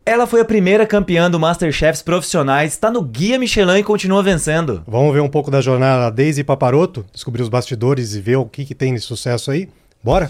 Ela foi a primeira campeã do MasterChefs profissionais, está no Guia Michelin e continua vencendo. Vamos ver um pouco da jornada da Daisy Paparoto, descobrir os bastidores e ver o que tem de sucesso aí? Bora?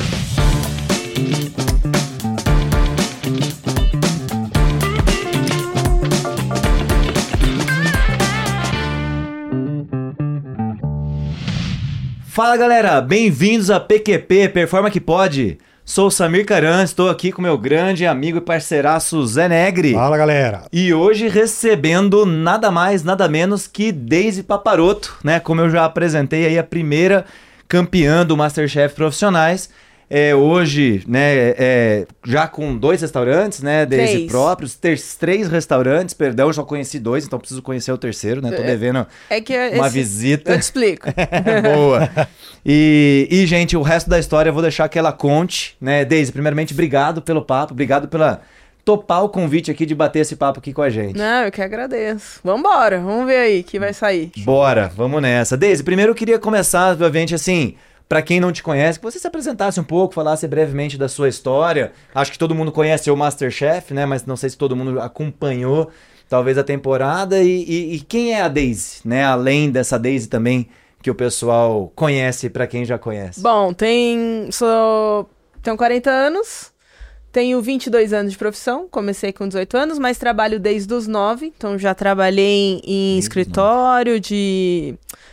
Fala galera, bem-vindos a PQP, Performa Que Pode. Sou o Samir Caran, estou aqui com meu grande amigo e parceiraço Zé Negri. Fala galera. E hoje recebendo nada mais, nada menos que Daisy Paparoto, né? Como eu já apresentei aí, a primeira campeã do MasterChef profissionais. Hoje, né, já com 2 restaurantes, né, Daisy próprios, 3 restaurantes, perdão, eu só conheci 2, então preciso conhecer o terceiro, né, tô devendo uma visita. Eu te explico. Boa. E, gente, o resto da história eu vou deixar que ela conte, né, Daisy, primeiramente, obrigado pelo papo, obrigado pela topar o convite aqui de bater esse papo aqui com a gente. Não, eu que agradeço. Vambora, vamos ver aí que vai sair. Bora, vamos nessa. Daisy, primeiro eu queria começar, obviamente, assim... Para quem não te conhece, que você se apresentasse um pouco, falasse brevemente da sua história. Acho que todo mundo conhece o MasterChef, né? Mas não sei se todo mundo acompanhou, talvez, a temporada. E quem é a Daisy, né? Além dessa Daisy também que o pessoal conhece, para quem já conhece. Bom, tenho 40 anos, tenho 22 anos de profissão, comecei com 18 anos, mas trabalho desde os 9. Então já trabalhei em escritório de...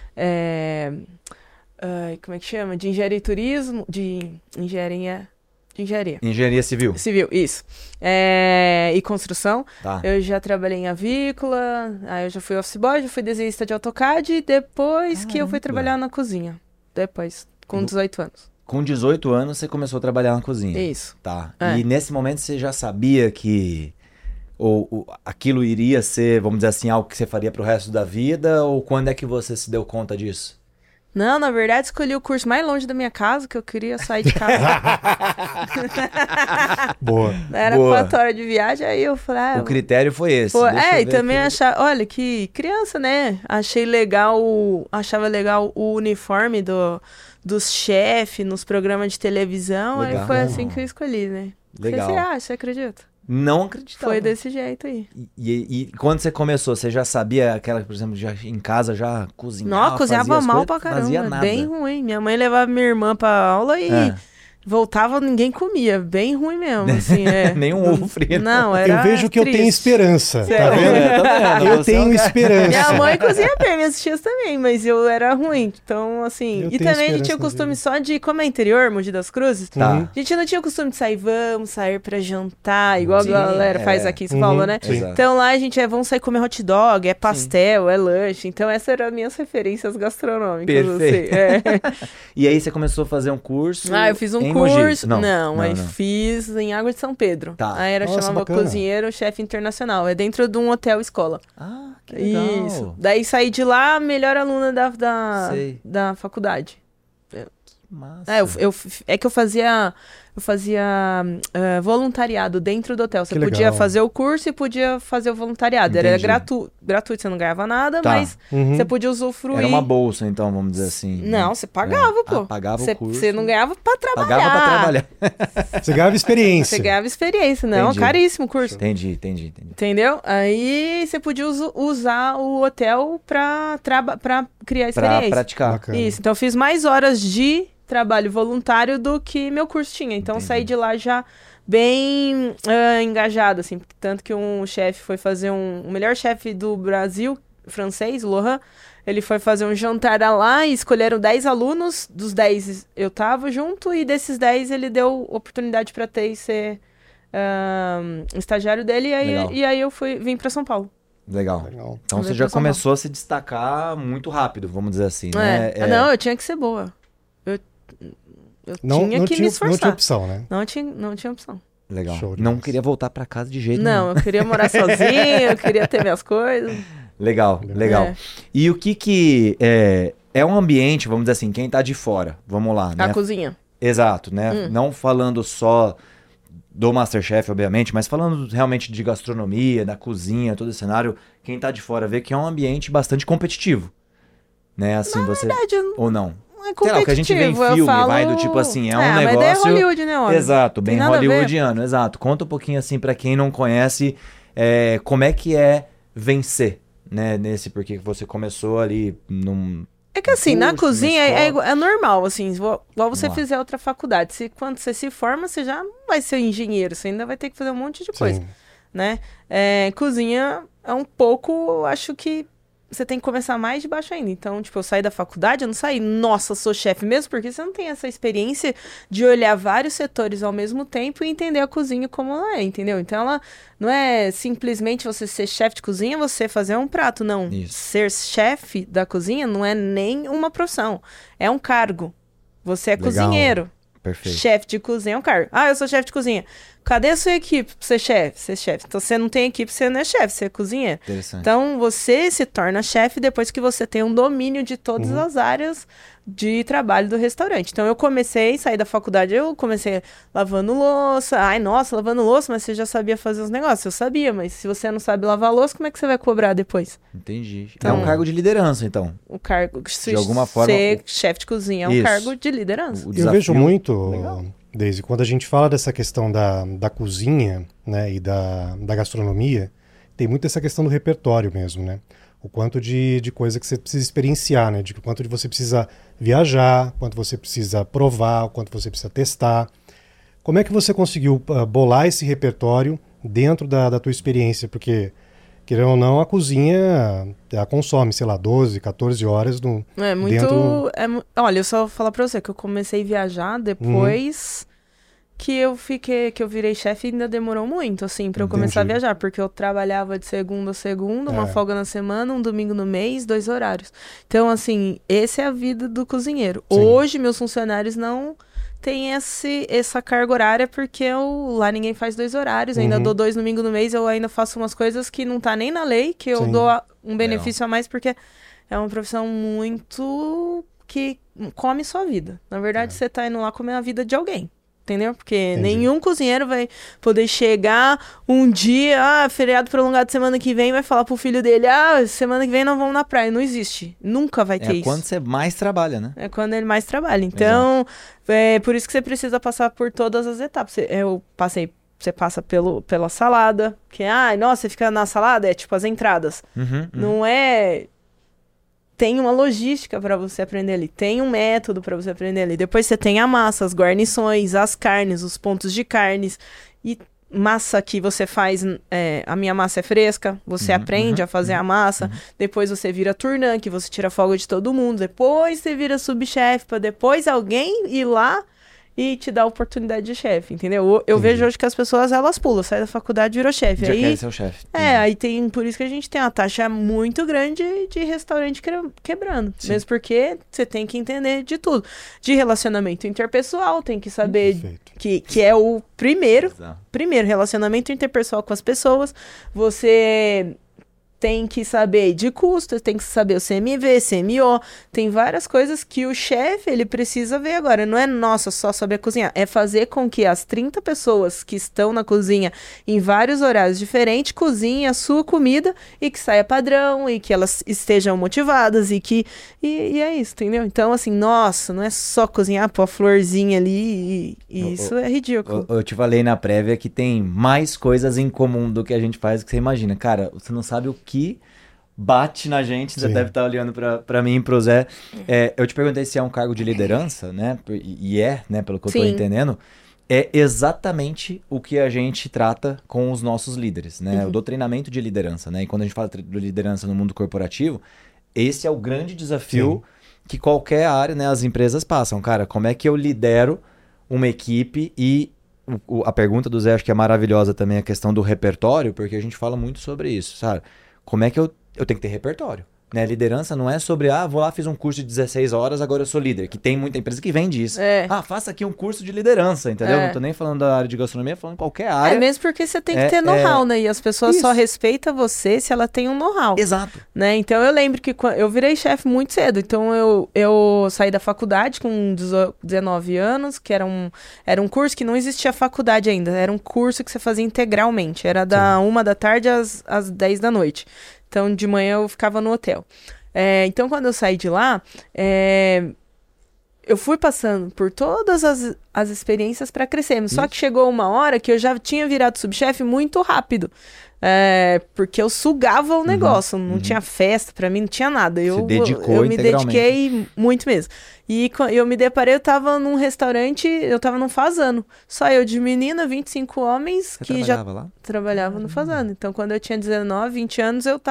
como é que chama? De engenharia e turismo, de engenharia. Engenharia civil. Civil, isso. E construção. Tá. Eu já trabalhei em avícola, aí eu já fui office boy, já fui desenhista de AutoCAD, e depois que eu fui trabalhar na cozinha. Depois, com 18 anos. Com 18 anos você começou a trabalhar na cozinha. Isso. Tá. E nesse momento você já sabia que aquilo iria ser, vamos dizer assim, algo que você faria pro resto da vida? Ou quando é que você se deu conta disso? Não, na verdade, escolhi o curso mais longe da minha casa, que eu queria sair de casa. Boa. Era 4 horas de viagem, aí eu falei... O critério foi esse. E também achava... Olha, que criança, né? Achava legal o uniforme dos chefes nos programas de televisão. Legal. Aí foi assim que eu escolhi, né? Legal. Você acredita? Não acreditava. Foi desse jeito aí. E quando você começou, você já sabia aquela, por exemplo, já em casa já cozinhava? Não, cozinhava mal pra caramba. Fazia nada. Bem ruim. Minha mãe levava minha irmã pra aula e voltava, ninguém comia. Bem ruim mesmo, assim, Nenhum ovo frito. Não, era Eu vejo que triste. Eu tenho esperança, tá vendo? Tá vendo? Eu tenho esperança. Minha mãe cozinha bem, minhas tias também, mas eu era ruim. Então, assim... Eu E tenho também a gente tinha o esperança costume só de... Como é interior, Mogi das Cruzes, Tá. a gente não tinha o costume de sair, vamos sair pra jantar, igual a galera faz aqui em São Paulo, né? Exato. Então lá a gente vamos sair comer hot dog, é pastel, é lanche. Então essas eram as minhas referências gastronômicas. Perfeito. Assim. E aí você começou a fazer um curso Eu fiz um em curso... Mogi? Não, fiz em Água de São Pedro. Tá. Aí chamava bacana. cozinheiro, chefe internacional. É dentro de um hotel escola. Ah, que legal. Isso. Daí saí de lá, melhor aluna Sei. da faculdade. Massa. É que eu fazia voluntariado dentro do hotel. Você Que podia legal. fazer o curso e podia fazer o voluntariado. Era Entendi. gratuito, você não ganhava nada, Tá. mas você podia usufruir. Era uma bolsa, então, vamos dizer assim. Não, você pagava, pô. Pagava o curso. Você não ganhava pra trabalhar. Pagava pra trabalhar. Você ganhava experiência. Você ganhava experiência. Não, Entendi. caríssimo o curso. Entendi. Entendeu? Aí você podia usar o hotel pra criar experiência. Pra praticar. Bacana. Isso, então eu fiz mais horas de trabalho voluntário do que meu curso tinha. Então eu saí de lá já bem engajado, assim. Tanto que um chefe foi fazer o melhor chefe do Brasil, francês, Laurent, ele foi fazer um jantar lá e escolheram 10 alunos. Dos 10 eu tava junto e desses 10 ele deu oportunidade pra ter e ser estagiário dele. E aí eu vim pra São Paulo. Legal. Então Vim você já pra São começou a se destacar muito rápido, vamos dizer assim, né? Não, eu tinha que ser boa. Eu tinha que me esforçar. Não tinha opção, né? Não tinha opção. Legal. Show Não demais. queria voltar pra casa de jeito nenhum. Não, eu queria morar sozinha, eu queria ter minhas coisas. Legal. E o que é um ambiente, vamos dizer assim, quem tá de fora, vamos lá, né? A cozinha. Exato, né? Não falando só do MasterChef, obviamente, mas falando realmente de gastronomia, da cozinha, todo esse cenário, quem tá de fora vê que é um ambiente bastante competitivo, né? Assim, Na verdade, ou não? não é Sei lá, o que a gente vê em competitivo, filme, vai do tipo assim, é um mas negócio... daí é Hollywood, né, homem? Exato, Tem bem nada a ver. hollywoodiano, exato. Conta um pouquinho assim pra quem não conhece, como é que é vencer, né, porque você começou ali num... É que assim, na curso, cozinha numa escola. é normal, assim, igual você Vamos lá. fizer outra faculdade. Quando você se forma, você já não vai ser engenheiro, você ainda vai ter que fazer um monte de coisa, Sim. né? Cozinha é um pouco, acho que você tem que começar mais de baixo ainda. Então, tipo, eu saí da faculdade, eu não saí, nossa, sou chefe mesmo, porque você não tem essa experiência de olhar vários setores ao mesmo tempo e entender a cozinha como ela é, entendeu? Então, ela não é simplesmente você ser chefe de cozinha, você fazer um prato, não. Isso. Ser chefe da cozinha não é nem uma profissão, é um cargo. Você é Legal. cozinheiro. Perfeito. Chefe de cozinha é um cargo. Ah, eu sou chefe de cozinha. Cadê a sua equipe pra ser chefe? Ser chefe. Então, você não tem equipe, você não é chefe, você é cozinheiro. Interessante. Então, você se torna chefe depois que você tem um domínio de todas as áreas de trabalho do restaurante. Então, eu saí da faculdade, eu comecei lavando louça. Ai, nossa, lavando louça, mas você já sabia fazer os negócios. Eu sabia, mas se você não sabe lavar louça, como é que você vai cobrar depois? Entendi. Então- É um cargo de liderança, então. O cargo De alguma forma, ser chefe de cozinha é um Isso. cargo de liderança. O Eu vejo desafio- muito, Legal. Daisy, quando a gente fala dessa questão da cozinha, né, e da gastronomia, tem muito essa questão do repertório mesmo, né? O quanto de coisa que você precisa experienciar, né? De quanto de você precisa viajar, quanto você precisa provar, o quanto você precisa testar. Como é que você conseguiu bolar esse repertório dentro da tua experiência? Porque, querendo ou não, a cozinha ela consome, sei lá, 12, 14 horas no, É muito. dentro... Olha, eu só vou falar pra você que eu comecei a viajar depois que eu virei chefe, ainda demorou muito, assim, pra eu começar a Entendi. viajar, porque eu trabalhava de segunda a segunda, uma É. folga na semana, um domingo no mês, 2 horários. Então, assim, essa é a vida do cozinheiro. Sim. Hoje, meus funcionários não têm essa carga horária, porque lá ninguém faz 2 horários, eu ainda dou 2 domingos no mês, eu ainda faço umas coisas que não tá nem na lei, que eu Sim. dou um benefício a mais, porque é uma profissão muito que come sua vida. Na verdade, você tá indo lá comer a vida de alguém. Entendeu? Porque Entendi. nenhum cozinheiro vai poder chegar um dia, feriado prolongado semana que vem, vai falar pro filho dele, semana que vem nós vamos na praia. Não existe. Nunca vai ter É isso. quando você mais trabalha, né? É quando ele mais trabalha. Então, é por isso que você precisa passar por todas as etapas. Você passa pela salada, que, nossa, você fica na salada, é tipo as entradas. Não é... Tem uma logística para você aprender ali, tem um método para você aprender ali. Depois você tem a massa, as guarnições, as carnes, os pontos de carnes. E massa que você faz, a minha massa é fresca, você aprende a fazer a massa. Depois você vira turnã, que você tira a folga de todo mundo. Depois você vira subchefe, para depois alguém ir lá e te dar a oportunidade de chefe, entendeu? Eu vejo hoje que as pessoas, elas pulam, sai da faculdade e virou chefe. Já Aí, quer ser o chefe. aí por isso que a gente tem uma taxa muito grande de restaurante quebrando. Sim. Mesmo porque você tem que entender de tudo. De relacionamento interpessoal, tem que saber Perfeito. que é o primeiro Exato. relacionamento interpessoal com as pessoas. Você tem que saber de custo, tem que saber o CMV, CMO, tem várias coisas que o chefe, ele precisa ver agora. Não é, nossa, só saber cozinhar, é fazer com que as 30 pessoas que estão na cozinha em vários horários diferentes, cozinhem a sua comida e que saia padrão, e que elas estejam motivadas, e é isso, entendeu? Então, assim, nossa, não é só cozinhar, pôr a florzinha ali, e isso é ridículo. Eu te falei na prévia que tem mais coisas em comum do que a gente faz que você imagina. Cara, você não sabe o que bate na gente, você Sim. deve estar olhando pra mim e pro Zé. Eu te perguntei se é um cargo de liderança, né? E né, pelo que eu tô Sim. entendendo. É exatamente o que a gente trata com os nossos líderes, né? Eu dou treinamento de liderança, né? E quando a gente fala de liderança no mundo corporativo, esse é o grande desafio que qualquer área, né, as empresas passam. Cara, como é que eu lidero uma equipe? E a pergunta do Zé acho que é maravilhosa também, a questão do repertório, porque a gente fala muito sobre isso, sabe? Como é que eu tenho que ter repertório? Né? Liderança não é sobre, vou lá, fiz um curso de 16 horas, agora eu sou líder. Que tem muita empresa que vende isso. Faça aqui um curso de liderança, entendeu? Não tô nem falando da área de gastronomia, falando em qualquer área. Mesmo porque você tem que ter know-how, né? E as pessoas só Isso. respeitam você se ela tem um know-how. Exato. Né? Então eu lembro que eu virei chefe muito cedo. Então eu saí da faculdade com 19 anos, que era um curso que não existia faculdade ainda. Era um curso que você fazia integralmente. Era da 1 da tarde às 10 da noite. Então de manhã eu ficava no hotel. Então quando eu saí de lá, eu fui passando por todas as experiências para crescer. Só que chegou uma hora que eu já tinha virado subchefe muito rápido. Porque eu sugava o negócio, não tinha festa pra mim, não tinha nada. Eu me dediquei muito mesmo. E eu me deparei, eu tava num restaurante, eu tava num fazano. Só eu de menina, 25 homens que já trabalhavam no fazano. Então, quando eu tinha 19, 20 anos, eu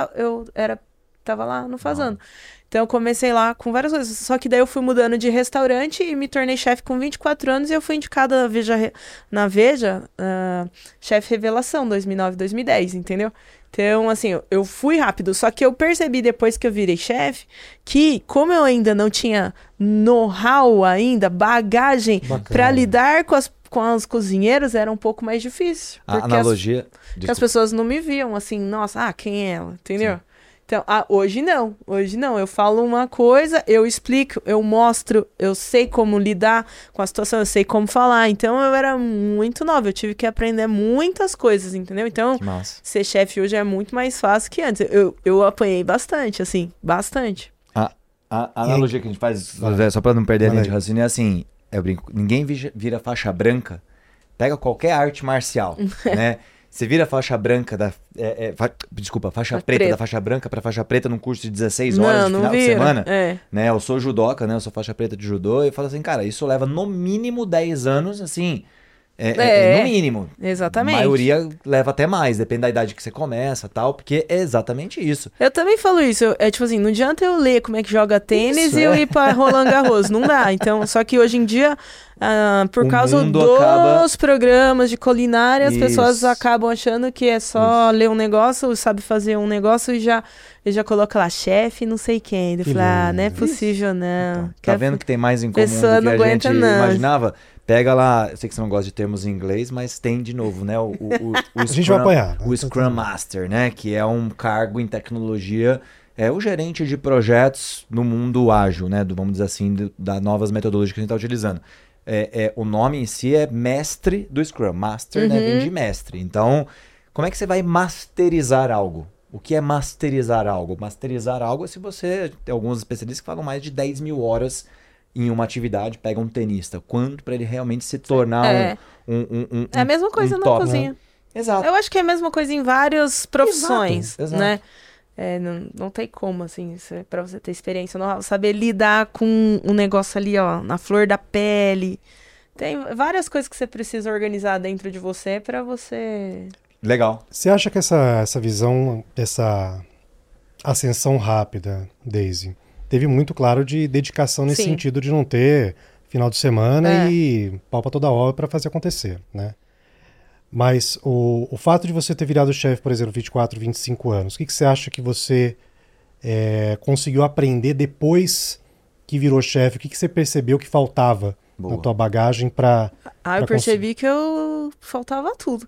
tava lá no fazano. Então, eu comecei lá com várias coisas. Só que daí eu fui mudando de restaurante e me tornei chefe com 24 anos. E eu fui indicada na Veja, chefe revelação, 2009, 2010, entendeu? Então, assim, eu fui rápido. Só que eu percebi depois que eu virei chefe que, como eu ainda não tinha know-how ainda, bagagem para lidar com os cozinheiros, era um pouco mais difícil. A analogia... Porque as pessoas não me viam assim, nossa, quem é ela? Entendeu? Sim. Então, hoje não. Eu falo uma coisa, eu explico, eu mostro, eu sei como lidar com a situação, eu sei como falar. Então, eu era muito nova, eu tive que aprender muitas coisas, entendeu? Então, ser chefe hoje é muito mais fácil que antes. Eu apanhei bastante, assim, bastante. A analogia que a gente faz, só pra não perder a linha de raciocínio, é assim, eu brinco, ninguém vira faixa branca, pega qualquer arte marcial, né? Você vira faixa branca faixa preta da faixa branca para faixa preta num curso de 16 horas de final de semana. Né? Eu sou judoca, né? Eu sou faixa preta de judô e eu falo assim, cara, isso leva no mínimo 10 anos, assim, no mínimo. Exatamente. A maioria leva até mais, depende da idade que você começa, tal, porque é exatamente isso. Eu também falo isso, tipo assim, não adianta eu ler como é que joga tênis e eu ir pra Roland Garros, não dá. Então, só que hoje em dia, por causa dos programas de culinária, as pessoas acabam achando que é só ler um negócio, sabe fazer um negócio e já coloca lá, chefe não sei quem. Eu falei, não é possível não. Então, tá vendo que tem mais em comum do que a gente imaginava? Pega lá, eu sei que você não gosta de termos em inglês, mas tem de novo, né? O a gente vai apanhar. O Scrum Master, né? Que é um cargo em tecnologia, é o gerente de projetos no mundo ágil, né? Vamos dizer assim, das novas metodologias que a gente está utilizando. O nome em si é mestre do Scrum. Master, né? Vem de mestre. Então, como é que você vai masterizar algo? O que é masterizar algo? Masterizar algo é se você... Tem alguns especialistas que falam mais de 10 mil horas em uma atividade, pega um tenista. Quanto para ele realmente se tornar é a mesma coisa na cozinha. Né? Exato. Eu acho que é a mesma coisa em várias profissões, exato. né? Não tem como, assim, pra você ter experiência, não saber lidar com um negócio ali, ó, na flor da pele. Tem várias coisas que você precisa organizar dentro de você pra você... Legal. Você acha que essa visão, essa ascensão rápida, Daisy, teve muito claro de dedicação nesse sentido de não ter final de semana e pau pra toda obra para fazer acontecer, né? Mas o fato de você ter virado chefe, por exemplo, 24, 25 anos, o que você acha que você conseguiu aprender depois que virou chefe? O que você percebeu que faltava na tua bagagem para... eu percebi que faltava tudo.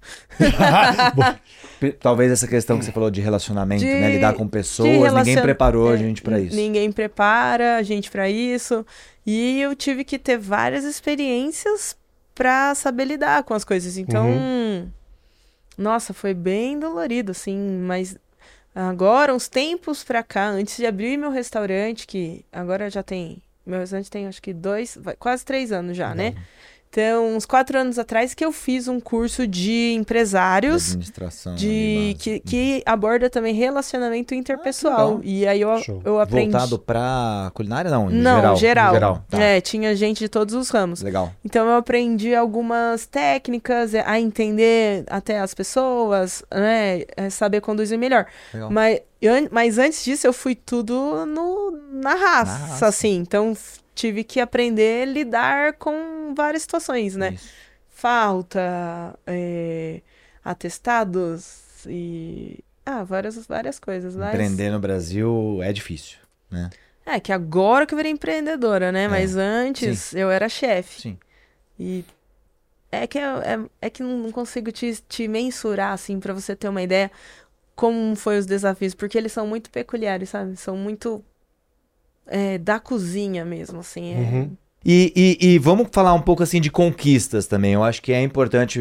Talvez essa questão que você falou de relacionamento, né? Lidar com pessoas, ninguém preparou a gente para isso. Ninguém prepara a gente para isso. E eu tive que ter várias experiências para saber lidar com as coisas. Então, nossa, foi bem dolorido, assim. Mas agora, uns tempos pra cá, antes de abrir meu restaurante, que agora já tem... Meu restaurante tem, acho que quase 3 anos já, né? Então, uns 4 anos atrás que eu fiz um curso de empresários. De administração. Que aborda também relacionamento interpessoal. E aí eu aprendi... Voltado pra culinária, não? Não, geral. Tá. Tinha gente de todos os ramos. Legal. Então, eu aprendi algumas técnicas, a entender até as pessoas, né? Saber conduzir melhor. Legal. Mas antes disso, eu fui tudo na raça, assim. Então... tive que aprender a lidar com várias situações, né? Isso. Falta, atestados e... várias coisas. Empreender no Brasil é difícil, né? Que agora que eu virei empreendedora, né? Mas antes eu era chefe. Sim. E é que não consigo te mensurar, assim, pra você ter uma ideia como foi os desafios. Porque eles são muito peculiares, sabe? São muito... da cozinha mesmo, assim. E vamos falar um pouco assim de conquistas também. Eu acho que é importante.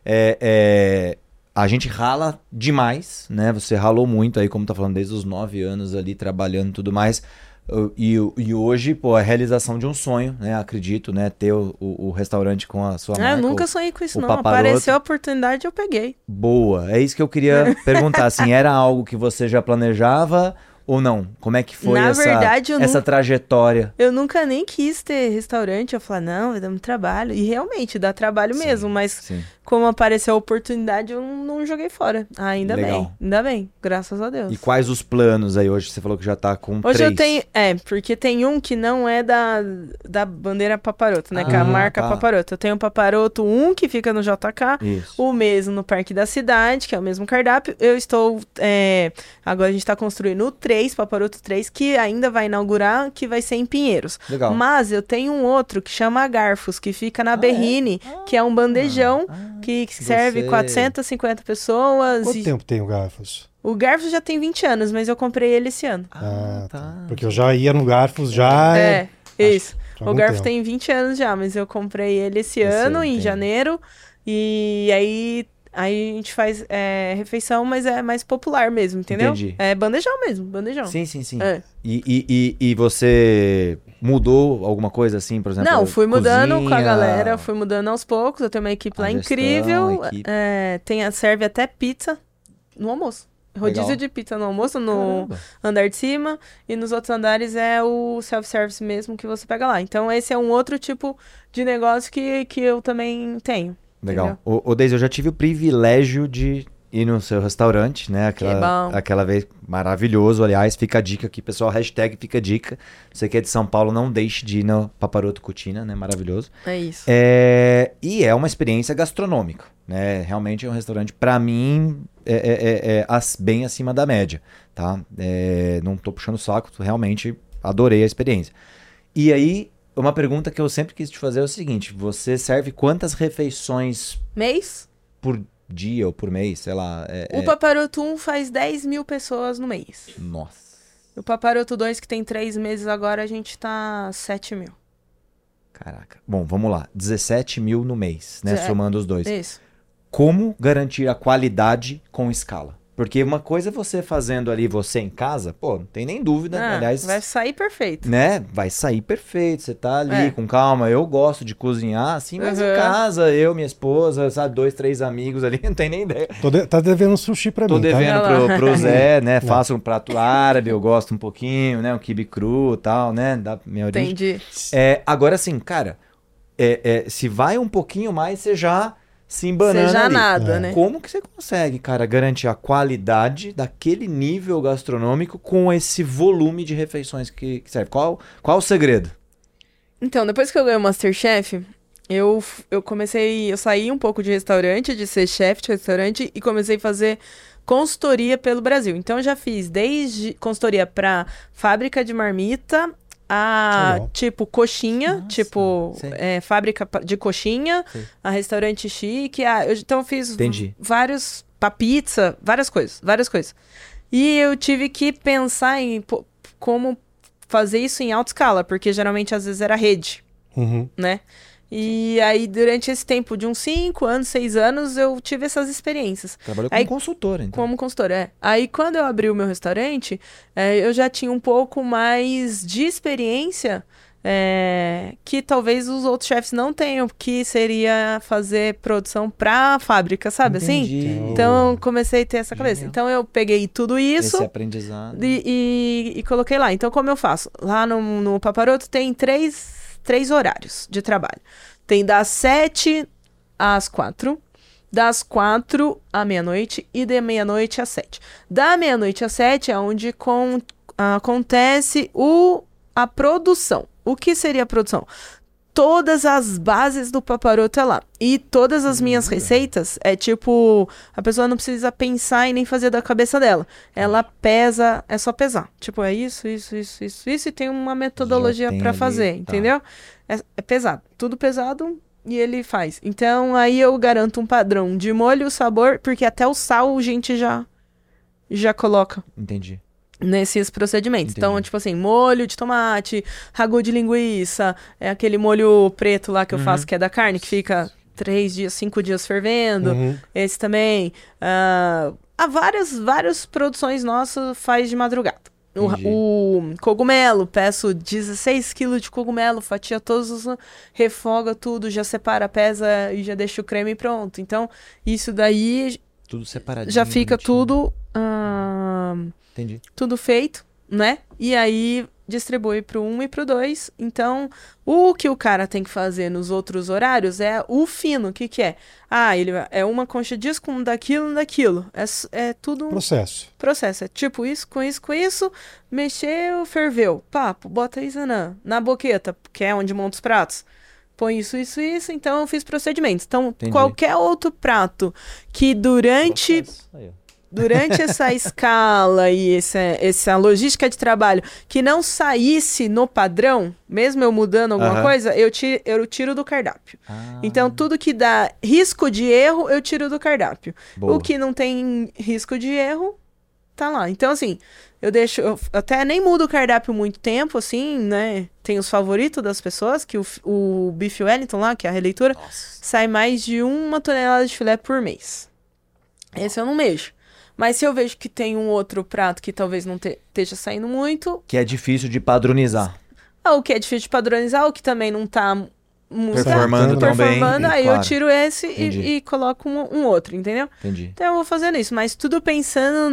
A gente rala demais, né? Você ralou muito aí, como tá falando, desde os 9 anos ali trabalhando e tudo mais, E hoje, pô, é a realização de um sonho, né? Acredito, né? Ter o restaurante com a sua marca. Eu nunca sonhei com isso, o não. Paparoto. Apareceu a oportunidade, eu peguei. Boa. É isso que eu queria perguntar, assim, era algo que você já planejava ou não? Como é que foi Na verdade, essa trajetória? Eu nunca nem quis ter restaurante. Eu falei, não, vai dar muito trabalho. E realmente, dá trabalho mesmo. Mas Sim. como apareceu a oportunidade, eu não joguei fora. Ainda Legal. bem. Ainda bem. Graças a Deus. E quais os planos aí hoje? Você falou que já tá com Hoje 3. eu tenho... porque tem um que não é da bandeira Paparoto, né? Que é a marca tá. Paparoto. Eu tenho o Paparoto 1, que fica no JK. Isso. O mesmo no Parque da Cidade, que é o mesmo cardápio. Eu estou... agora a gente tá construindo o 3, Paparoto 3, que ainda vai inaugurar, que vai ser em Pinheiros. Legal. Mas eu tenho um outro que chama Garfos, que fica na Berrine, que é um bandejão que serve 450 pessoas. Quanto tempo tem o Garfos? O Garfos já tem 20 anos, mas eu comprei ele esse ano. Tá. Porque eu já ia no Garfos, já... Isso. já há O algum Garfos tempo. tem 20 anos já, mas eu comprei ele esse ano, em entendi. janeiro. E aí a gente faz refeição, mas é mais popular mesmo, entendeu? Entendi. É bandejão mesmo, bandejão. Sim. É. E você mudou alguma coisa assim, por exemplo? Não, fui mudando com a cozinha? galera, fui mudando aos poucos. Eu tenho uma equipe A lá gestão, incrível. a equipe. Serve até pizza no almoço. Rodízio Legal. de pizza no almoço, no Caramba. andar de cima. E nos outros andares é o self-service mesmo que você pega lá. Então esse é um outro tipo de negócio que eu também tenho. Legal. Ô, Deise, eu já tive o privilégio de ir no seu restaurante, né? Aquela vez, maravilhoso, aliás, fica a dica aqui, pessoal, hashtag fica a dica. Você que é de São Paulo, não deixe de ir no Paparoto Cucina, né? Maravilhoso. É isso. E é uma experiência gastronômica, né? Realmente é um restaurante, pra mim, bem acima da média, tá? Não tô puxando o saco, realmente adorei a experiência. E aí, uma pergunta que eu sempre quis te fazer é o seguinte, você serve quantas refeições Mês? por dia ou por mês, sei lá? O Paparoto 1 faz 10 mil pessoas no mês. Nossa, O Paparoto 2, que tem 3 meses agora, a gente tá 7 mil. caraca. Bom, vamos lá, 17 mil no mês, né? Somando os dois. Isso. Como garantir a qualidade com escala? Porque uma coisa é você fazendo ali, você em casa, pô, não tem nem dúvida, aliás... Vai sair perfeito. Né? Vai sair perfeito, você tá ali com calma. Eu gosto de cozinhar, assim, mas em casa, eu, minha esposa, sabe, 2, 3 amigos ali, não tem nem ideia. Tá devendo sushi pra Tô mim, devendo tá? pro Zé, né? Faço um prato árabe, eu gosto um pouquinho, né? Um quibe cru e tal, né? Da minha origem. Entendi. Agora, assim, cara, se vai um pouquinho mais, você já se embanana Você já ali. nada, né? Como que você consegue, cara, garantir a qualidade daquele nível gastronômico com esse volume de refeições que serve? Qual o segredo? Então, depois que eu ganhei o Masterchef, eu saí um pouco de restaurante, de ser chefe de restaurante, e comecei a fazer consultoria pelo Brasil. Então, eu já fiz desde consultoria para fábrica de marmita, Legal. tipo coxinha, sei. fábrica de coxinha, Sei. a restaurante chique, então eu fiz Entendi. vários, pra pizza, várias coisas. E eu tive que pensar em como fazer isso em alta escala, porque geralmente às vezes era rede, Uhum. né? E aí, durante esse tempo de uns 5 anos, 6 anos, eu tive essas experiências. Trabalhou como Aí, consultora, então. Como consultora, Aí, quando eu abri o meu restaurante, eu já tinha um pouco mais de experiência que talvez os outros chefes não tenham, que seria fazer produção pra fábrica, sabe assim? Entendi. Então, comecei a ter essa cabeça. Genial. Então, eu peguei tudo isso Esse aprendizado. e coloquei lá. Então, como eu faço? Lá no Paparoto tem três horários de trabalho. Tem das 7 às 4, das 4 à meia-noite e da meia-noite às 7. Da meia-noite às 7 é onde acontece a produção. O que seria a produção? Todas as bases do Paparoto é lá. E todas as minhas receitas a pessoa não precisa pensar e nem fazer da cabeça dela. Ela pesa, é só pesar. Tipo, é isso, e tem uma metodologia tem pra ali, fazer, tá. entendeu? É pesado. Tudo pesado e ele faz. Então, aí eu garanto um padrão de molho, sabor, porque até o sal a gente já coloca Entendi. nesses procedimentos. Entendi. Então, tipo assim, molho de tomate, ragu de linguiça, aquele molho preto lá que eu faço, que é da carne, que fica 3 dias, 5 dias fervendo. Uhum. Esse também. Há várias produções nossas faz de madrugada. O cogumelo, peço 16 quilos de cogumelo, fatia todos, refoga tudo, já separa, pesa e já deixa o creme pronto. Então, isso daí Tudo separadinho. já fica bonitinho. tudo, Entendi. tudo feito, né? E aí distribui pro 1 e pro 2. Então, o que o cara tem que fazer nos outros horários é o fino. O que que é? Ele é uma concha disso com um daquilo. É tudo um Processo. processo. É tipo isso, com isso, com isso. Mexeu, ferveu. Papo, bota isso na boqueta, que é onde monta os pratos. Põe isso. Então, eu fiz procedimentos. Então, Entendi. qualquer outro prato que durante Processo. Aí, ó. essa escala e essa logística de trabalho que não saísse no padrão, mesmo eu mudando alguma Aham. coisa, eu tiro do cardápio. Ah, Então, tudo que dá risco de erro, eu tiro do cardápio. boa. O que não tem risco de erro, tá lá. Então, assim, eu até nem mudo o cardápio muito tempo, assim, né? Tem os favoritos das pessoas, que o Beef Wellington lá, que é a releitura, Nossa. sai mais de 1 tonelada de filé por mês. Esse eu não mexo. Mas se eu vejo que tem um outro prato que talvez não esteja saindo muito, Que é difícil de padronizar. o que é difícil de padronizar, o que também não tá Performando tão bem. aí claro. eu tiro esse Entendi. e coloco um outro, entendeu? Entendi. Então eu vou fazendo isso, mas tudo pensando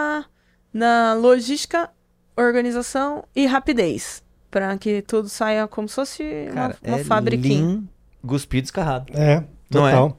na logística, organização e rapidez. Pra que tudo saia como se fosse Cara, uma é fabriquinha. Lean cuspido escarrado. É, Não é? total.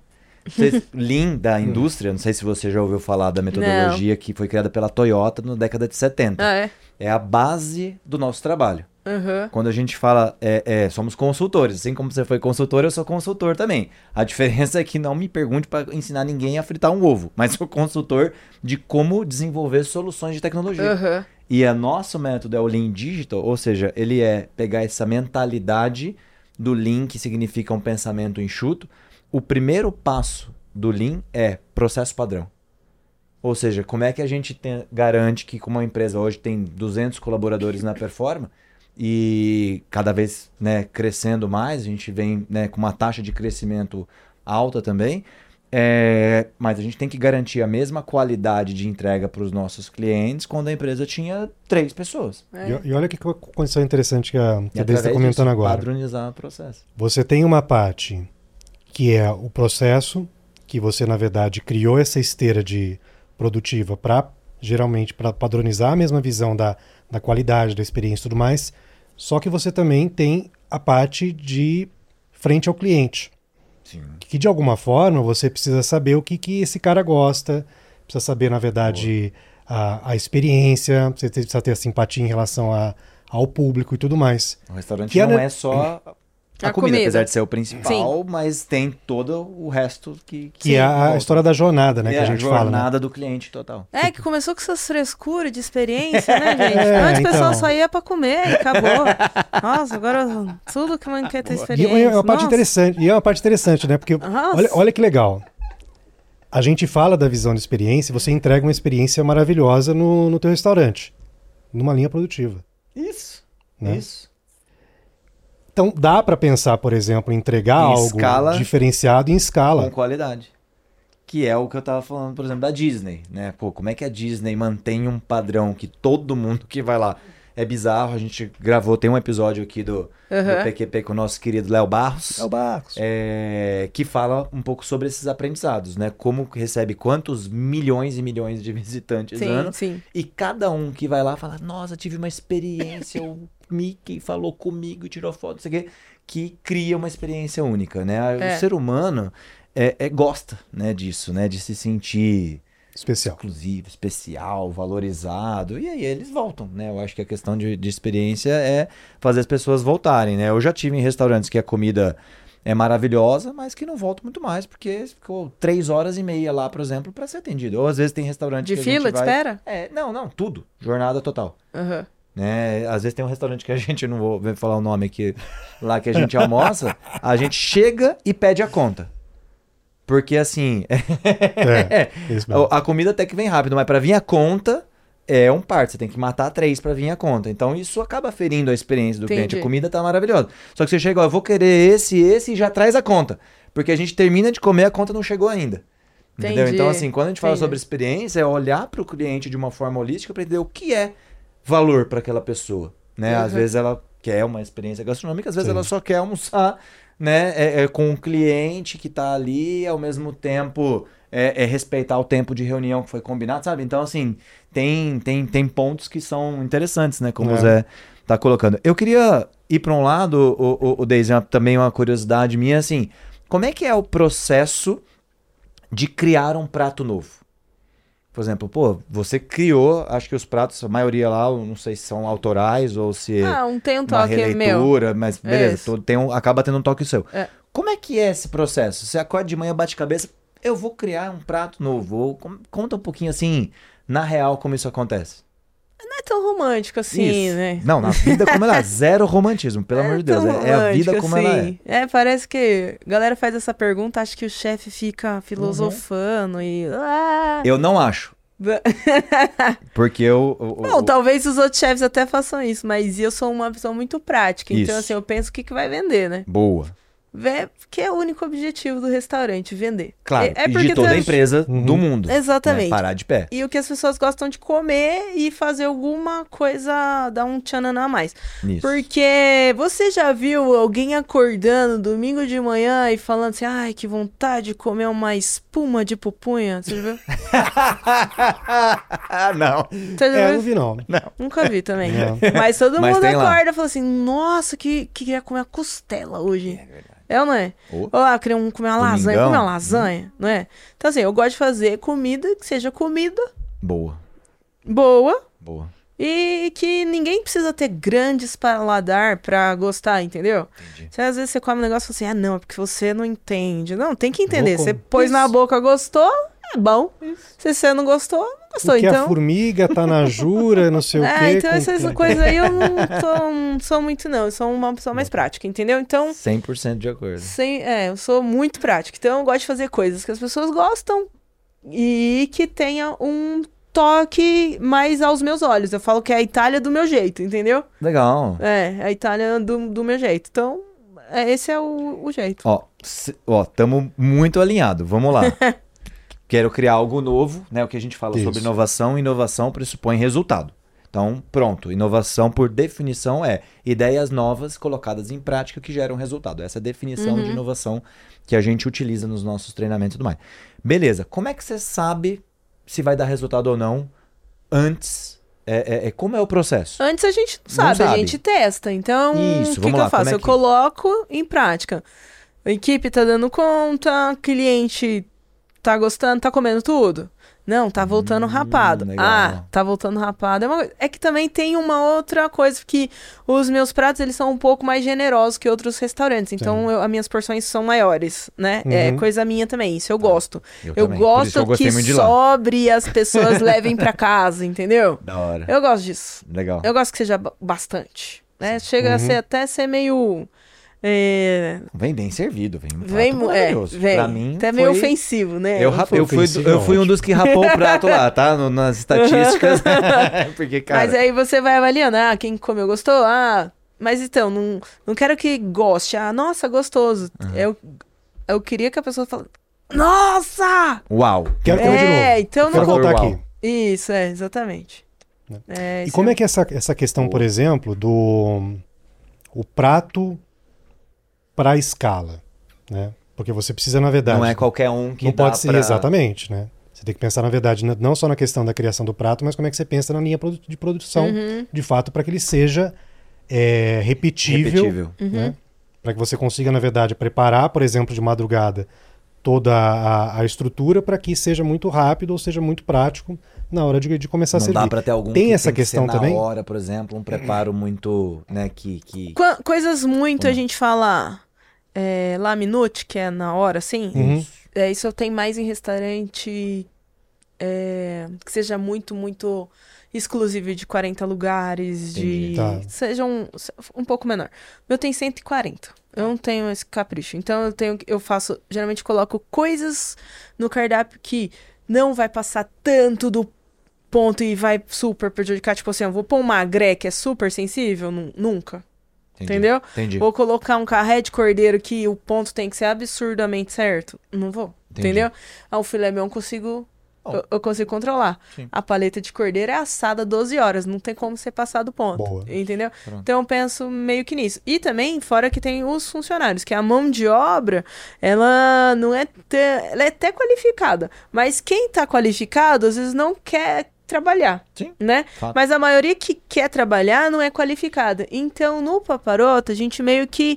Lean da indústria, não sei se você já ouviu falar da metodologia que foi criada pela Toyota na década de 70. É. É a base do nosso trabalho. Uhum. Quando a gente fala, somos consultores, assim como você foi consultor, eu sou consultor também. A diferença é que não me pergunte para ensinar ninguém a fritar um ovo, mas sou consultor de como desenvolver soluções de tecnologia. Uhum. E o nosso método é o Lean Digital, ou seja, ele é pegar essa mentalidade do Lean, que significa um pensamento enxuto. O primeiro passo do Lean é processo padrão. Ou seja, como é que a gente garante que, como uma empresa hoje tem 200 colaboradores na Performa e cada vez, né, crescendo mais, a gente vem, né, com uma taxa de crescimento alta também, mas a gente tem que garantir a mesma qualidade de entrega para os nossos clientes quando a empresa tinha 3 pessoas. E olha que condição interessante que a E Deise está através comentando disso, agora. padronizar o processo. Você tem uma parte que é o processo, que você, na verdade, criou essa esteira produtiva geralmente para padronizar a mesma visão da qualidade, da experiência e tudo mais, só que você também tem a parte de frente ao cliente. Sim. Que de alguma forma você precisa saber o que esse cara gosta, precisa saber, na verdade, a experiência, você precisa ter a simpatia em relação ao público e tudo mais. O restaurante Que não é é só a A comida, comida. apesar de ser o principal, mas tem todo o resto que Que é a volta. história da jornada, né, que a gente fala. Né? jornada do cliente total. Que começou com essas frescuras de experiência, né, gente? Antes o então. pessoal só ia pra comer e acabou. Nossa, agora tudo que quer ter E experiência. é uma parte interessante, né? Porque Nossa. olha que legal. A gente fala da visão de experiência, você entrega uma experiência maravilhosa no teu restaurante, numa linha produtiva. Isso. Né? Isso. Então dá para pensar, por exemplo, em entregar Em algo escala, diferenciado em escala. Com qualidade. Que é o que eu tava falando, por exemplo, da Disney, né? Pô, como é que a Disney mantém um padrão que todo mundo que vai lá é bizarro? A gente gravou, tem um episódio aqui do PQP com o nosso querido Léo Barros. É o Barcos. Que fala um pouco sobre esses aprendizados, né? Como recebe quantos milhões e milhões de visitantes ano. Sim. E cada um que vai lá fala, nossa, tive uma experiência, o Mickey falou comigo, tirou foto, não sei o quê, que cria uma experiência única, né? O ser humano gosta, né, disso, né? De se sentir Especial. exclusivo, especial, valorizado. E aí eles voltam, né? Eu acho que a questão de experiência é fazer as pessoas voltarem, né? Eu já tive em restaurantes que a comida é maravilhosa, mas que não volto muito mais, porque ficou 3h30 lá, por exemplo, para ser atendido. Ou às vezes tem restaurante De que a fila, gente de vai... espera? Não, tudo. Jornada total. Uhum. Né? Às vezes tem um restaurante que a gente, não vou falar o nome aqui, lá que a gente almoça, a gente chega e pede a conta. Porque assim, Isso mesmo. a comida até que vem rápido, mas para vir a conta é um parto, você tem que matar 3 para vir a conta. Então isso acaba ferindo a experiência do cliente. A comida tá maravilhosa. Só que você chega, eu vou querer esse e já traz a conta. Porque a gente termina de comer, a conta não chegou ainda. Entendeu? Então assim, quando a gente fala sobre experiência, é olhar para o cliente de uma forma holística para entender o que é valor para aquela pessoa, né? Às Uhum. vezes ela quer uma experiência gastronômica, às vezes Sim. ela só quer almoçar, né? Com um cliente que tá ali, ao mesmo tempo respeitar o tempo de reunião que foi combinado, sabe? Então, assim, tem pontos que são interessantes, né? Como o Zé tá colocando. Eu queria ir para um lado, o Deise, também uma curiosidade minha, assim, como é que é o processo de criar um prato novo? Por exemplo, pô, você criou, acho que os pratos, a maioria lá, eu não sei se são autorais ou se Tem um uma toque meu. releitura, mas beleza, Isso. acaba tendo um toque seu. É. Como é que é esse processo? Você acorda de manhã, bate cabeça, eu vou criar um prato novo. Ou conta um pouquinho assim, na real, como isso acontece. Não é tão romântico assim, Isso. né? Não, na vida como ela é, zero romantismo, pelo amor de Deus. tão É a vida romântico como ela é. assim. Parece que a galera faz essa pergunta, acha que o chefe fica filosofando e... Eu não acho. Porque Bom, talvez os outros chefes até façam isso, mas eu sou uma pessoa muito prática. Então, Isso. assim, eu penso o que vai vender, né? Boa. Que é o único objetivo do restaurante, vender. Claro, É e porque de toda a tem- empresa do mundo. Exatamente. Né? Parar de pé. E o que as pessoas gostam de comer e fazer alguma coisa, dar um tchananã a mais. Isso. Porque você já viu alguém acordando domingo de manhã e falando assim, ai, que vontade de comer uma espuma de pupunha? Você já viu? Não. Você já Não viu? vi não. Nunca vi também. Não. Mas todo Mas mundo tem lá. acorda e fala assim, nossa, que queria comer uma costela hoje. É verdade. É ou não é? Oh. Ou lá, queria comer uma lasanha. Domingão. Comer uma lasanha, não é? Então assim, eu gosto de fazer comida que seja comida Boa. boa Boa. e que ninguém precisa ter grandes paladar pra gostar, entendeu? Entendi. Às vezes você come um negócio e fala assim, não, é porque você não entende. Não, tem que entender. Vou Você comer. pôs Isso. na boca, gostou, é bom. Se você não gostou, não gostou. Porque a Então... formiga tá na jura, não sei o quê. então essas coisas aí eu não sou muito, não. Eu sou uma pessoa mais prática, entendeu? Então, 100% de acordo. eu sou muito prática. Então, eu gosto de fazer coisas que as pessoas gostam e que tenha um toque mais aos meus olhos. Eu falo que é a Itália do meu jeito, entendeu? Legal. É a Itália do meu jeito. Então, esse é o jeito. Ó, tamo muito alinhado. Vamos lá. Quero criar algo novo, né? O que a gente fala Isso. sobre inovação. Inovação pressupõe resultado. Então, pronto. Inovação, por definição, é ideias novas colocadas em prática que geram resultado. Essa é a definição de inovação que a gente utiliza nos nossos treinamentos e tudo mais. Beleza. Como é que você sabe se vai dar resultado ou não antes? Como é o processo? Antes a gente não sabe, a gente testa. Então, Isso, o que vamos eu lá, faço? como é Eu que- coloco em prática. A equipe tá dando conta, cliente tá gostando, tá comendo tudo. Não, tá voltando rapado. legal. Tá voltando rapado. É que também tem uma outra coisa, que os meus pratos, eles são um pouco mais generosos que outros restaurantes. Então, as minhas porções são maiores, né? É coisa minha também, isso eu gosto. Eu também. Por isso gosto eu gostei que muito de lá. sobre e as pessoas levem pra casa, entendeu? Da hora. Eu gosto disso. Legal. Eu gosto que seja bastante, né? Chega a ser até ser meio... Vem bem servido, vem um prato vem, maravilhoso. vem. Pra mim, Até meio foi- ofensivo, né? Eu, Um rap- pouco. eu, fui, ofensivo, eu fui um ótimo. dos que rapou o prato lá, tá? Nas estatísticas. Porque, cara... Mas aí você vai avaliando, quem comeu gostou? Mas então, não quero que goste. Nossa, gostoso. Eu queria que a pessoa falasse, nossa! Uau! Quero comer de novo. Então Quero não... voltar Uau. aqui. Isso, exatamente. E como é que é essa questão, por exemplo, do o prato para escala, né? Porque você precisa, na verdade... Não é qualquer um que não dá pode ser pra... Exatamente, né? Você tem que pensar, na verdade, não só na questão da criação do prato, mas como é que você pensa na linha de produção, de fato, para que ele seja repetível, né? Para que você consiga, na verdade, preparar, por exemplo, de madrugada, toda a estrutura para que seja muito rápido ou seja muito prático na hora de começar a Não servir. dá pra ter algum Tem que essa tem que questão ser na também? hora, por exemplo, um preparo muito, né, que... Coisas muito a gente fala la minute, que é na hora, assim. Uhum. Isso eu tenho mais em restaurante que seja muito, muito exclusivo, de 40 lugares, Entendi. Tá. seja um pouco menor. O meu tem 140. Eu não tenho esse capricho. Então geralmente coloco coisas no cardápio que não vai passar tanto do ponto e vai super prejudicar. Tipo assim, eu vou pôr uma gré que é super sensível? Nunca. Entendi. Entendeu? Entendi. Vou colocar um carré de cordeiro que o ponto tem que ser absurdamente certo? Não vou. Entendi. Entendeu? O filé mignon eu consigo Eu consigo controlar. Sim. A paleta de cordeiro é assada 12 horas, não tem como ser passado ponto. Boa. Entendeu? Pronto. Então eu penso meio que nisso. E também, fora que tem os funcionários, que a mão de obra, ela não é. Ela é até qualificada. Mas quem tá qualificado, às vezes não quer trabalhar, Sim, né? fato. Mas a maioria que quer trabalhar não é qualificada. Então, no Paparoto, a gente meio que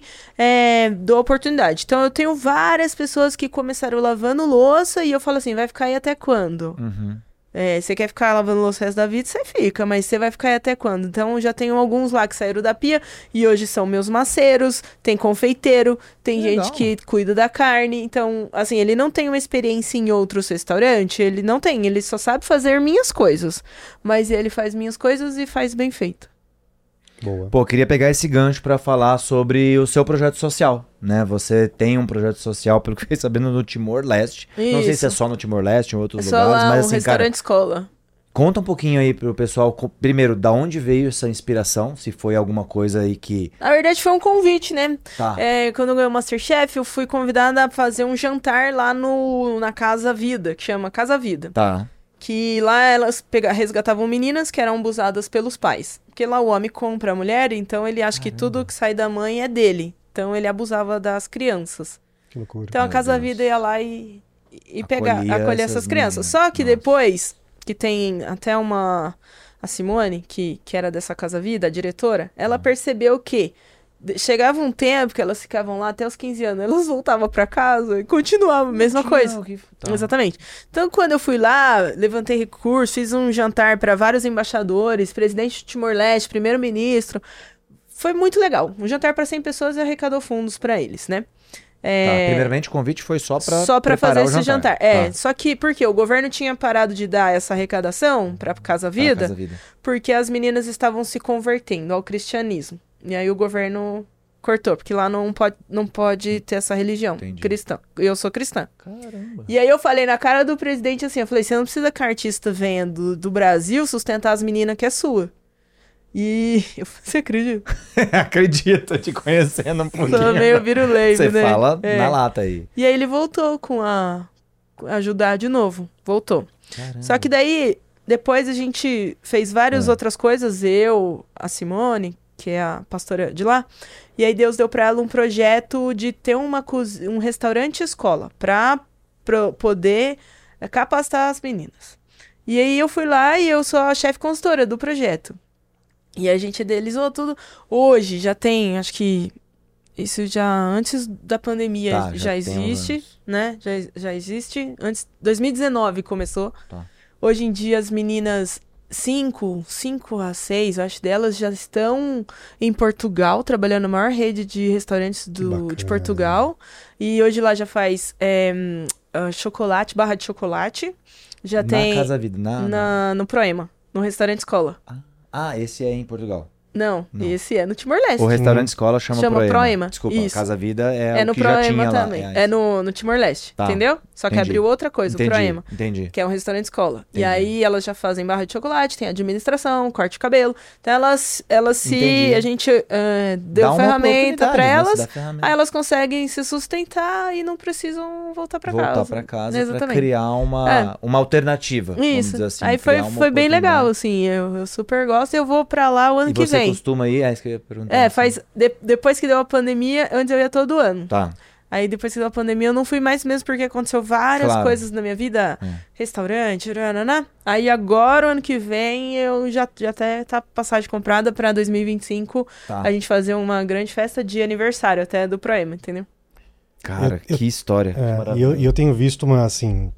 dá oportunidade. Então, eu tenho várias pessoas que começaram lavando louça e eu falo assim, vai ficar aí até quando? Uhum. Você quer ficar lavando louça o resto da vida, você fica, mas você vai ficar aí até quando? Então, já tenho alguns lá que saíram da pia e hoje são meus maceiros, tem confeiteiro, tem Legal. gente que cuida da carne. Então, assim, ele não tem uma experiência em outros restaurantes, ele não tem, ele só sabe fazer minhas coisas. Mas ele faz minhas coisas e faz bem feito. Boa. Pô, queria pegar esse gancho pra falar sobre o seu projeto social, né? Você tem um projeto social, pelo que eu fiquei sabendo, no Timor-Leste. Não sei se é Isso. só no Timor-Leste, em outros É só lugares, lá mas um assim, restaurante cara, escola. conta um pouquinho aí pro pessoal, primeiro, da onde veio essa inspiração, se foi alguma coisa aí que... Na verdade, foi um convite, né? Tá, Quando eu ganhei o Masterchef, eu fui convidada a fazer um jantar lá na Casa Vida, que chama Casa Vida. tá. Que lá elas resgatavam meninas que eram abusadas pelos pais. Porque lá o homem compra a mulher, então ele acha que tudo que sai da mãe é dele. Então ele abusava das crianças. Que loucura. Então a Meu Casa Deus. Vida ia lá e Acolhia acolher essas essas crianças. meninas. Só que Nossa. depois, que tem até a Simone, que era dessa Casa Vida, a diretora, ela percebeu que chegava um tempo que elas ficavam lá até os 15 anos, elas voltavam pra casa e continuavam a mesma coisa. Tá. Exatamente. Então, quando eu fui lá, levantei recurso, fiz um jantar para vários embaixadores, presidente do Timor-Leste, primeiro-ministro. Foi muito legal. Um jantar para 100 pessoas e arrecadou fundos para eles, né? Tá, primeiramente o convite foi só pra Só para preparar fazer o esse jantar. Tá. Só que porque o governo tinha parado de dar essa arrecadação para Casa Pra Vida, Casa Vida. porque as meninas estavam se convertendo ao cristianismo. E aí o governo cortou, porque lá não pode ter essa religião Entendi. cristã. Eu sou cristã. Caramba. E aí eu falei na cara do presidente assim, eu falei, você não precisa que a artista venha do Brasil sustentar as meninas que é sua. E você acredita? Acredito, te conhecendo um pouquinho. Sou meio viruleiro, Você né? fala É. na lata aí. E aí ele voltou com a ajudar de novo. Voltou. Caramba. Só que daí, depois a gente fez várias outras coisas, eu, a Simone, que é a pastora de lá, e aí Deus deu pra ela um projeto de ter um restaurante escola pra poder capacitar as meninas. E aí eu fui lá e eu sou a chefe consultora do projeto. E a gente idealizou tudo. Hoje já tem, acho que isso já antes da pandemia Tá, já já tem uns existe, anos. né? Já existe. Antes, 2019 começou. Tá. Hoje em dia as meninas 5 a 6, eu acho delas já estão em Portugal, trabalhando na maior rede de restaurantes de bacana. Portugal. E hoje lá já faz chocolate, barra de chocolate. Já Na tem Casa Vida, no Proema, no restaurante escola. Ah, esse é em Portugal. Não, Não. esse é no Timor-Leste. O restaurante escola chama Proema. Proema. Desculpa, Isso. Casa Vida é, É o no que já tinha Proema lá. também. É no Timor-Leste, Tá. entendeu? Só que Entendi. abriu outra coisa, Entendi, o Proema. entendi. Que é um restaurante escola. Entendi. E aí elas já fazem barra de chocolate, tem administração, corte de cabelo. Então elas Entendi. a gente deu Dá uma ferramenta oportunidade, pra né? elas. Você dá ferramenta. Aí elas conseguem se sustentar e não precisam voltar pra Voltar casa. pra casa pra Exatamente. criar uma alternativa. Vamos Isso. dizer assim, Aí criar uma foi bem legal, oportunidade. assim. Eu super gosto e eu vou pra lá o ano E que você vem. costuma ir? É isso que eu ia perguntar. Depois que deu a pandemia, antes eu ia todo ano. Tá. Aí depois que deu a pandemia eu não fui mais mesmo porque aconteceu várias Claro. coisas na minha vida. Restaurante, rananá. Aí agora, o ano que vem, eu já até tá passagem comprada pra 2025. Tá. A gente fazer uma grande festa de aniversário até do Proema, entendeu? Cara, Eu- que história. que E maravilhoso. eu tenho visto uma, assim...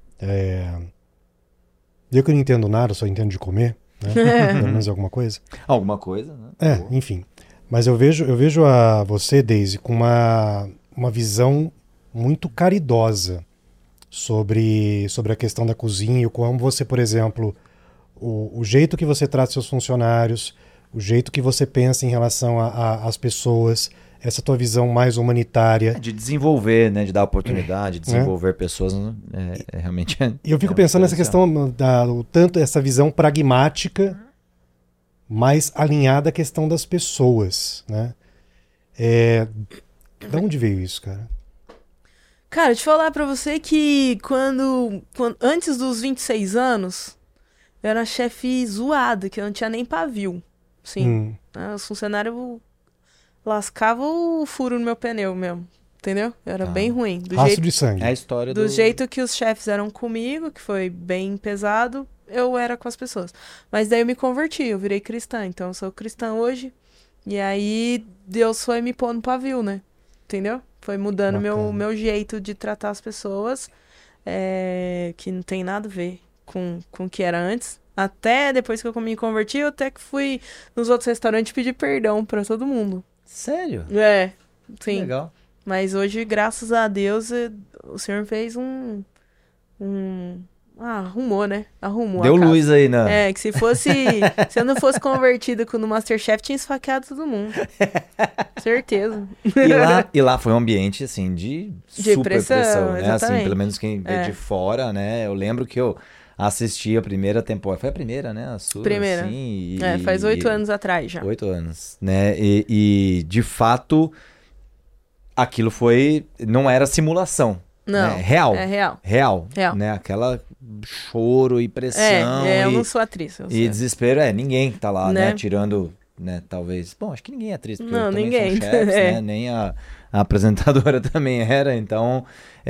Eu que não entendo nada, só entendo de comer, né? Pelo menos alguma coisa. Alguma coisa, né? Boa. Enfim. Mas eu vejo a você, Daisy, com uma visão muito caridosa sobre a questão da cozinha e como você, por exemplo, o jeito que você trata seus funcionários, o jeito que você pensa em relação às pessoas, essa tua visão mais humanitária. De desenvolver, né? De dar oportunidade, de desenvolver pessoas. Né? Realmente. E eu fico um pensando nessa diferencial. questão tanto essa visão pragmática, mais alinhada à questão das pessoas, né? Da onde veio isso, cara? Cara, te falar pra você que antes dos 26 anos, eu era uma chefe zoada, que eu não tinha nem pavio. Sim. Os funcionários lascavam o furo no meu pneu mesmo. Entendeu? Eu era bem ruim. Rastro de sangue. É a história do jeito que os chefes eram comigo, que foi bem pesado, eu era com as pessoas. Mas daí eu me converti, eu virei cristã. Então eu sou cristã hoje. E aí Deus foi me pôr no pavio, né? Entendeu? Foi mudando meu jeito de tratar as pessoas, que não tem nada a ver com o que era antes. Até depois que eu me converti, eu até que fui nos outros restaurantes pedir perdão pra todo mundo. Sério? Sim. Legal. Mas hoje, graças a Deus, o Senhor fez arrumou, né? Arrumou Deu a casa. luz aí, né? Que se eu não fosse convertida no Masterchef, tinha esfaqueado todo mundo. Certeza. E lá foi um ambiente, assim, de super pressão, né? Exatamente. Assim, pelo menos quem vê de fora, né? Eu lembro que eu assisti a primeira temporada. Foi a primeira, né? A sua, primeira. Assim, faz 8 anos atrás já. 8 anos, né? E de fato, aquilo não era simulação. Não, né? Real. É real. Real. Né? Aquela choro e pressão. Eu não sou atriz. E desespero, ninguém que tá lá, né? Tirando, né? Talvez... Bom, acho que ninguém é atriz, porque não, também ninguém. são chefes, né? Nem a apresentadora também era. Então,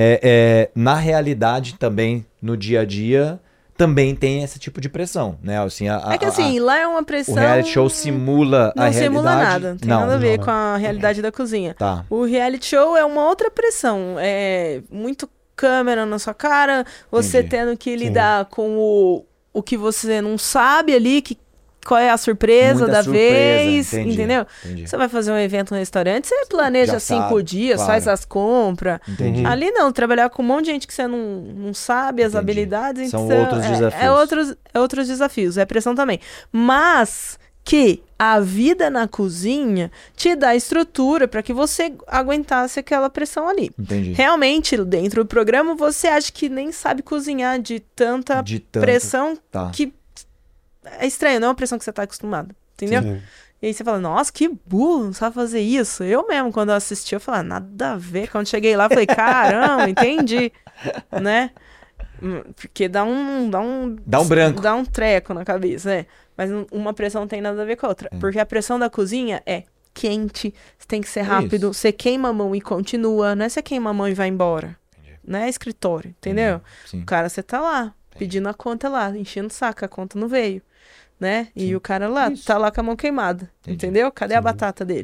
na realidade também, no dia a dia... também tem esse tipo de pressão, né? Assim, lá é uma pressão... O reality show simula a realidade. Não simula nada, não tem nada a ver com a realidade da cozinha. Tá. O reality show é uma outra pressão, é muito câmera na sua cara, você tendo que lidar com o que você não sabe ali, qual é a surpresa da vez, entendeu? Entendi. Você vai fazer um evento no restaurante, você planeja 5 dias, claro. Faz as compras. Entendi. Ali não, trabalhar com um monte de gente que você não sabe as habilidades. São então, outros desafios. Outros desafios, é pressão também. Mas que a vida na cozinha te dá estrutura para que você aguentasse aquela pressão ali. Entendi. Realmente, dentro do programa, você acha que nem sabe cozinhar de tanta pressão que... É estranho, não é uma pressão que você tá acostumado, entendeu? Sim. E aí você fala, nossa, que burro, não sabe fazer isso. Eu mesmo, quando eu assisti, eu falei, nada a ver. Quando cheguei lá, eu falei, caramba, entendi, né? Porque dá um branco. Dá um treco na cabeça, Mas uma pressão não tem nada a ver com a outra. Porque a pressão da cozinha é quente, você tem que ser rápido, você queima a mão e continua, não é você queima a mão e vai embora. Entendi. Não é escritório, entendeu? Sim. O cara, você tá lá, pedindo a conta lá, enchendo o saco, a conta não veio. Né? Sim. E o cara lá, tá lá com a mão queimada, entendeu? Cadê a batata dele?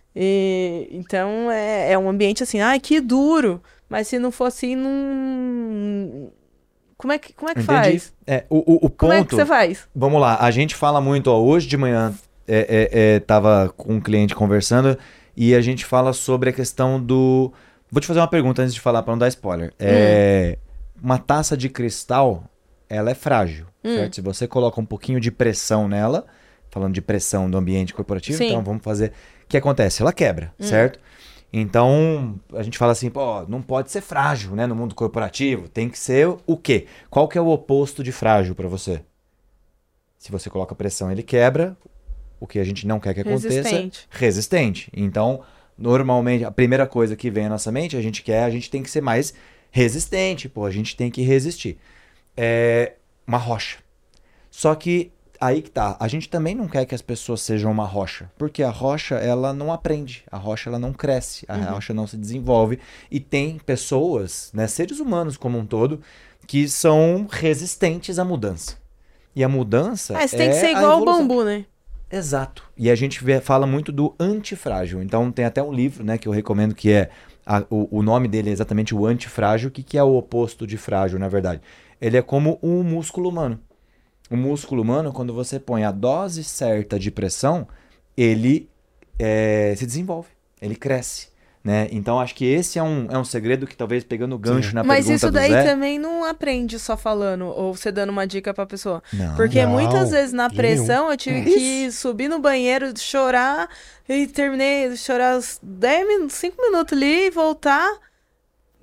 Então, é um ambiente assim, que duro, mas se não fosse assim, não... Como é que faz? O ponto... Como é que você faz? Vamos lá, a gente fala muito, hoje de manhã, tava com um cliente conversando, e a gente fala sobre a questão do... Vou te fazer uma pergunta antes de falar, para não dar spoiler. Uma taça de cristal, ela é frágil. Certo? Se você coloca um pouquinho de pressão nela, falando de pressão do ambiente corporativo, então vamos fazer... O que acontece? Ela quebra, certo? Então, a gente fala assim, não pode ser frágil, né? No mundo corporativo, tem que ser o quê? Qual que é o oposto de frágil para você? Se você coloca pressão, ele quebra. O que a gente não quer que aconteça... Resistente. Então, normalmente, a primeira coisa que vem à nossa mente, a gente tem que ser mais resistente. A gente tem que resistir. Uma rocha. Só que aí que tá, a gente também não quer que as pessoas sejam uma rocha, porque a rocha, ela não aprende, a rocha, ela não cresce, a rocha não se desenvolve, e tem pessoas, né, seres humanos como um todo, que são resistentes à mudança. E a mudança você tem que ser igual ao bambu, né? Exato. E a gente fala muito do antifrágil. Então tem até um livro, né, que eu recomendo, que o nome dele é exatamente o antifrágil. O que é o oposto de frágil, na verdade? Ele é como um músculo humano. O músculo humano, quando você põe a dose certa de pressão, ele se desenvolve, ele cresce, né? Então, acho que esse é um segredo que talvez pegando o gancho na pergunta do Zé... Mas isso daí também não aprende só falando, ou você dando uma dica pra pessoa. Não, muitas vezes na pressão eu tive que subir no banheiro, chorar, e terminei de chorar uns 5 minutos ali e voltar...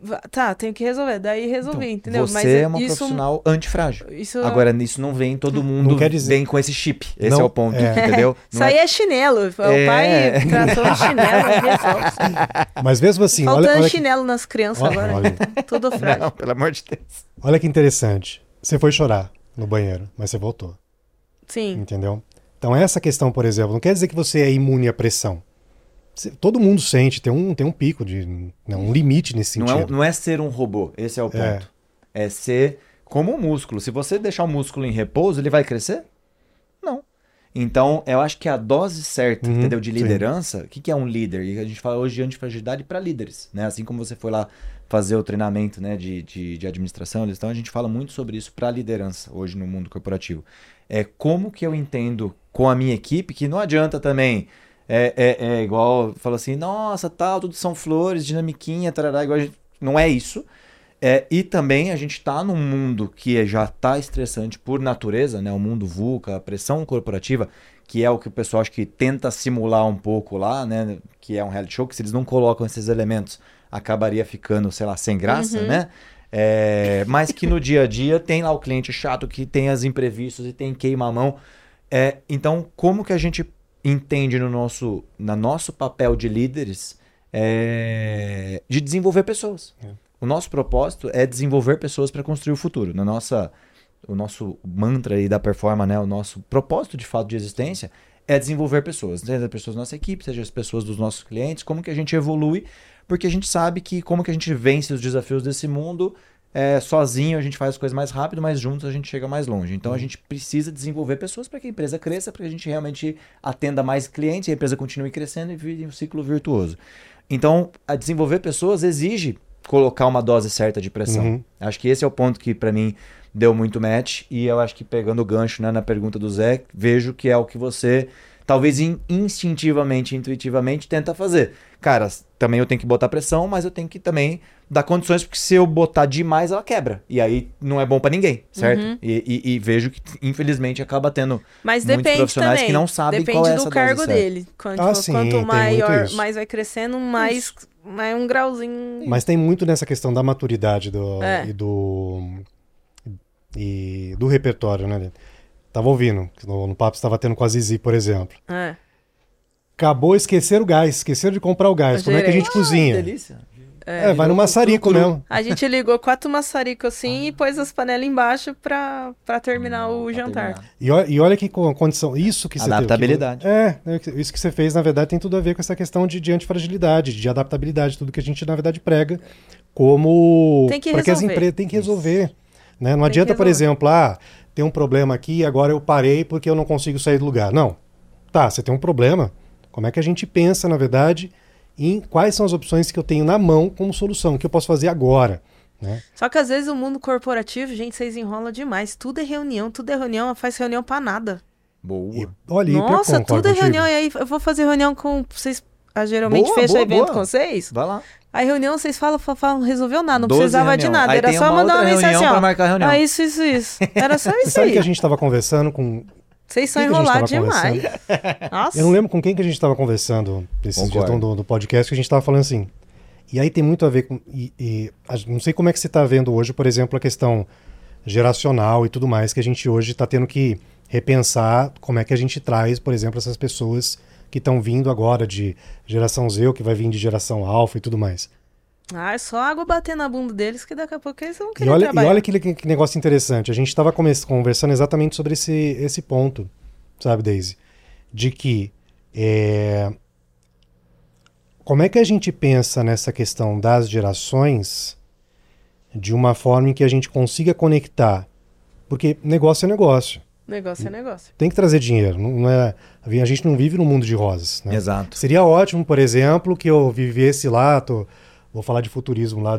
Tá, tenho que resolver. Daí resolvi, Então, entendeu? Você Mas é uma isso, profissional antifrágil. isso, Agora, nisso não vem todo mundo Não quer dizer- vem com esse chip. Esse Não, é o ponto, é. entendeu? isso Não aí é- é chinelo. O pai tratou de chinelo, resolve. Mas mesmo assim, Faltando olha, chinelo nas crianças olha, agora. olha, Tudo frágil. Não, pelo amor de Deus. olha que interessante. Você foi chorar no banheiro, mas você voltou, Sim. entendeu? Então essa questão, por exemplo, não quer dizer que você é imune à pressão. Todo mundo sente, tem um pico, um limite nesse sentido. Não é ser um robô, esse é o É. ponto. É ser como um músculo. Se você deixar o músculo em repouso, ele vai crescer? Não. Então, eu acho que a dose certa, Uhum, entendeu, de sim. liderança, o que é um líder? E a gente fala hoje de antifragilidade para líderes, né? Assim como você foi lá fazer o treinamento, né, de administração, então a gente fala muito sobre isso para liderança hoje no mundo corporativo. É como que eu entendo com a minha equipe que não adianta também é igual, fala assim, nossa, tal, tudo são flores, dinamiquinha, tarará, igual não é isso. E também a gente está num mundo que já está estressante por natureza, né? O mundo VUCA, a pressão corporativa, que é o que o pessoal acho que tenta simular um pouco lá, né? Que é um reality show, que se eles não colocam esses elementos, acabaria ficando, sei lá, sem graça, né? Mas que no dia a dia tem lá o cliente chato que tem as imprevistos e tem queima-mão. Então, como que a gente entende no nosso papel de líderes de desenvolver pessoas? O nosso propósito é desenvolver pessoas para construir o futuro. O nosso mantra aí da performance, né? O nosso propósito de fato de existência é desenvolver pessoas. Seja as pessoas da nossa equipe, seja as pessoas dos nossos clientes, como que a gente evolui, porque a gente sabe que como que a gente vence os desafios desse mundo, sozinho a gente faz as coisas mais rápido, mas juntos a gente chega mais longe. Então a gente precisa desenvolver pessoas para que a empresa cresça, para que a gente realmente atenda mais clientes, e a empresa continue crescendo e vire um ciclo virtuoso. Então, a desenvolver pessoas exige colocar uma dose certa de pressão. Uhum. Acho que esse é o ponto que para mim deu muito match, e eu acho que pegando o gancho, né, na pergunta do Zé, vejo que é o que você talvez instintivamente, intuitivamente tenta fazer. Cara, também eu tenho que botar pressão, mas eu tenho que também dar condições, porque se eu botar demais ela quebra, e aí não é bom para ninguém, certo? Uhum. E vejo que infelizmente acaba tendo Mas muitos depende profissionais também. que não sabem Depende qual é do essa cargo dose certa. dele. Sim, Quanto tem maior, muito isso. mais vai crescendo, mais um grauzinho. Mas tem muito nessa questão da maturidade É. e do repertório, né? Tava ouvindo, no papo que estava tendo com a Zizi, por exemplo. É. Acabou, esqueceram o gás, esqueceram de comprar o gás. Como é que a gente cozinha? Delícia. Vai no maçarico mesmo. A gente ligou 4 maçaricos assim e pôs as panelas embaixo pra terminar o Pra jantar. terminar. E olha que condição, isso que você teve. Adaptabilidade. Isso que você fez, na verdade, tem tudo a ver com essa questão de antifragilidade, de adaptabilidade, tudo que a gente, na verdade, prega como... Tem que para que as resolver. empresas têm que resolver. Né? Não Tem adianta, que por resolver. exemplo, tem um problema aqui, agora eu parei porque eu não consigo sair do lugar. Não. Tá, você tem um problema. Como é que a gente pensa, na verdade, em quais são as opções que eu tenho na mão como solução, que eu posso fazer agora, né? Só que às vezes o mundo corporativo, gente, vocês enrolam demais. Tudo é reunião, faz reunião pra nada. Boa. E, olha, e pior que Nossa, concordo tudo é contigo. reunião. E aí eu vou fazer reunião com vocês. Geralmente Boa, fecha boa, evento boa. com vocês. Vai lá. Aí reunião vocês falam, não resolveu nada, não 12 precisava de reunião. nada. Aí Era tem só uma mandar uma outra mensagem reunião assim, ó. pra marcar a reunião. Isso. Era só Você isso sabe aí. que a gente estava conversando com... Vocês são Quem que a gente enrolados tava demais. Nossa. Eu não lembro com quem que a gente estava conversando esses dias Concordo. do podcast, que a gente estava falando assim. E aí tem muito a ver com... não sei como é que você está vendo hoje, por exemplo, a questão geracional e tudo mais, que a gente hoje está tendo que repensar como é que a gente traz, por exemplo, essas pessoas que estão vindo agora de geração Z, ou que vai vir de geração alfa e tudo mais. É só água bater na bunda deles que daqui a pouco eles vão E querer olha trabalhar. que negócio interessante. A gente estava conversando exatamente sobre esse ponto, sabe, Daisy? De que como é que a gente pensa nessa questão das gerações de uma forma em que a gente consiga conectar? Porque negócio é negócio. Negócio é negócio. Tem que trazer dinheiro. Não é, a gente não vive num mundo de rosas, né? Exato. Seria ótimo, por exemplo, que eu vivesse lá, vou falar de futurismo lá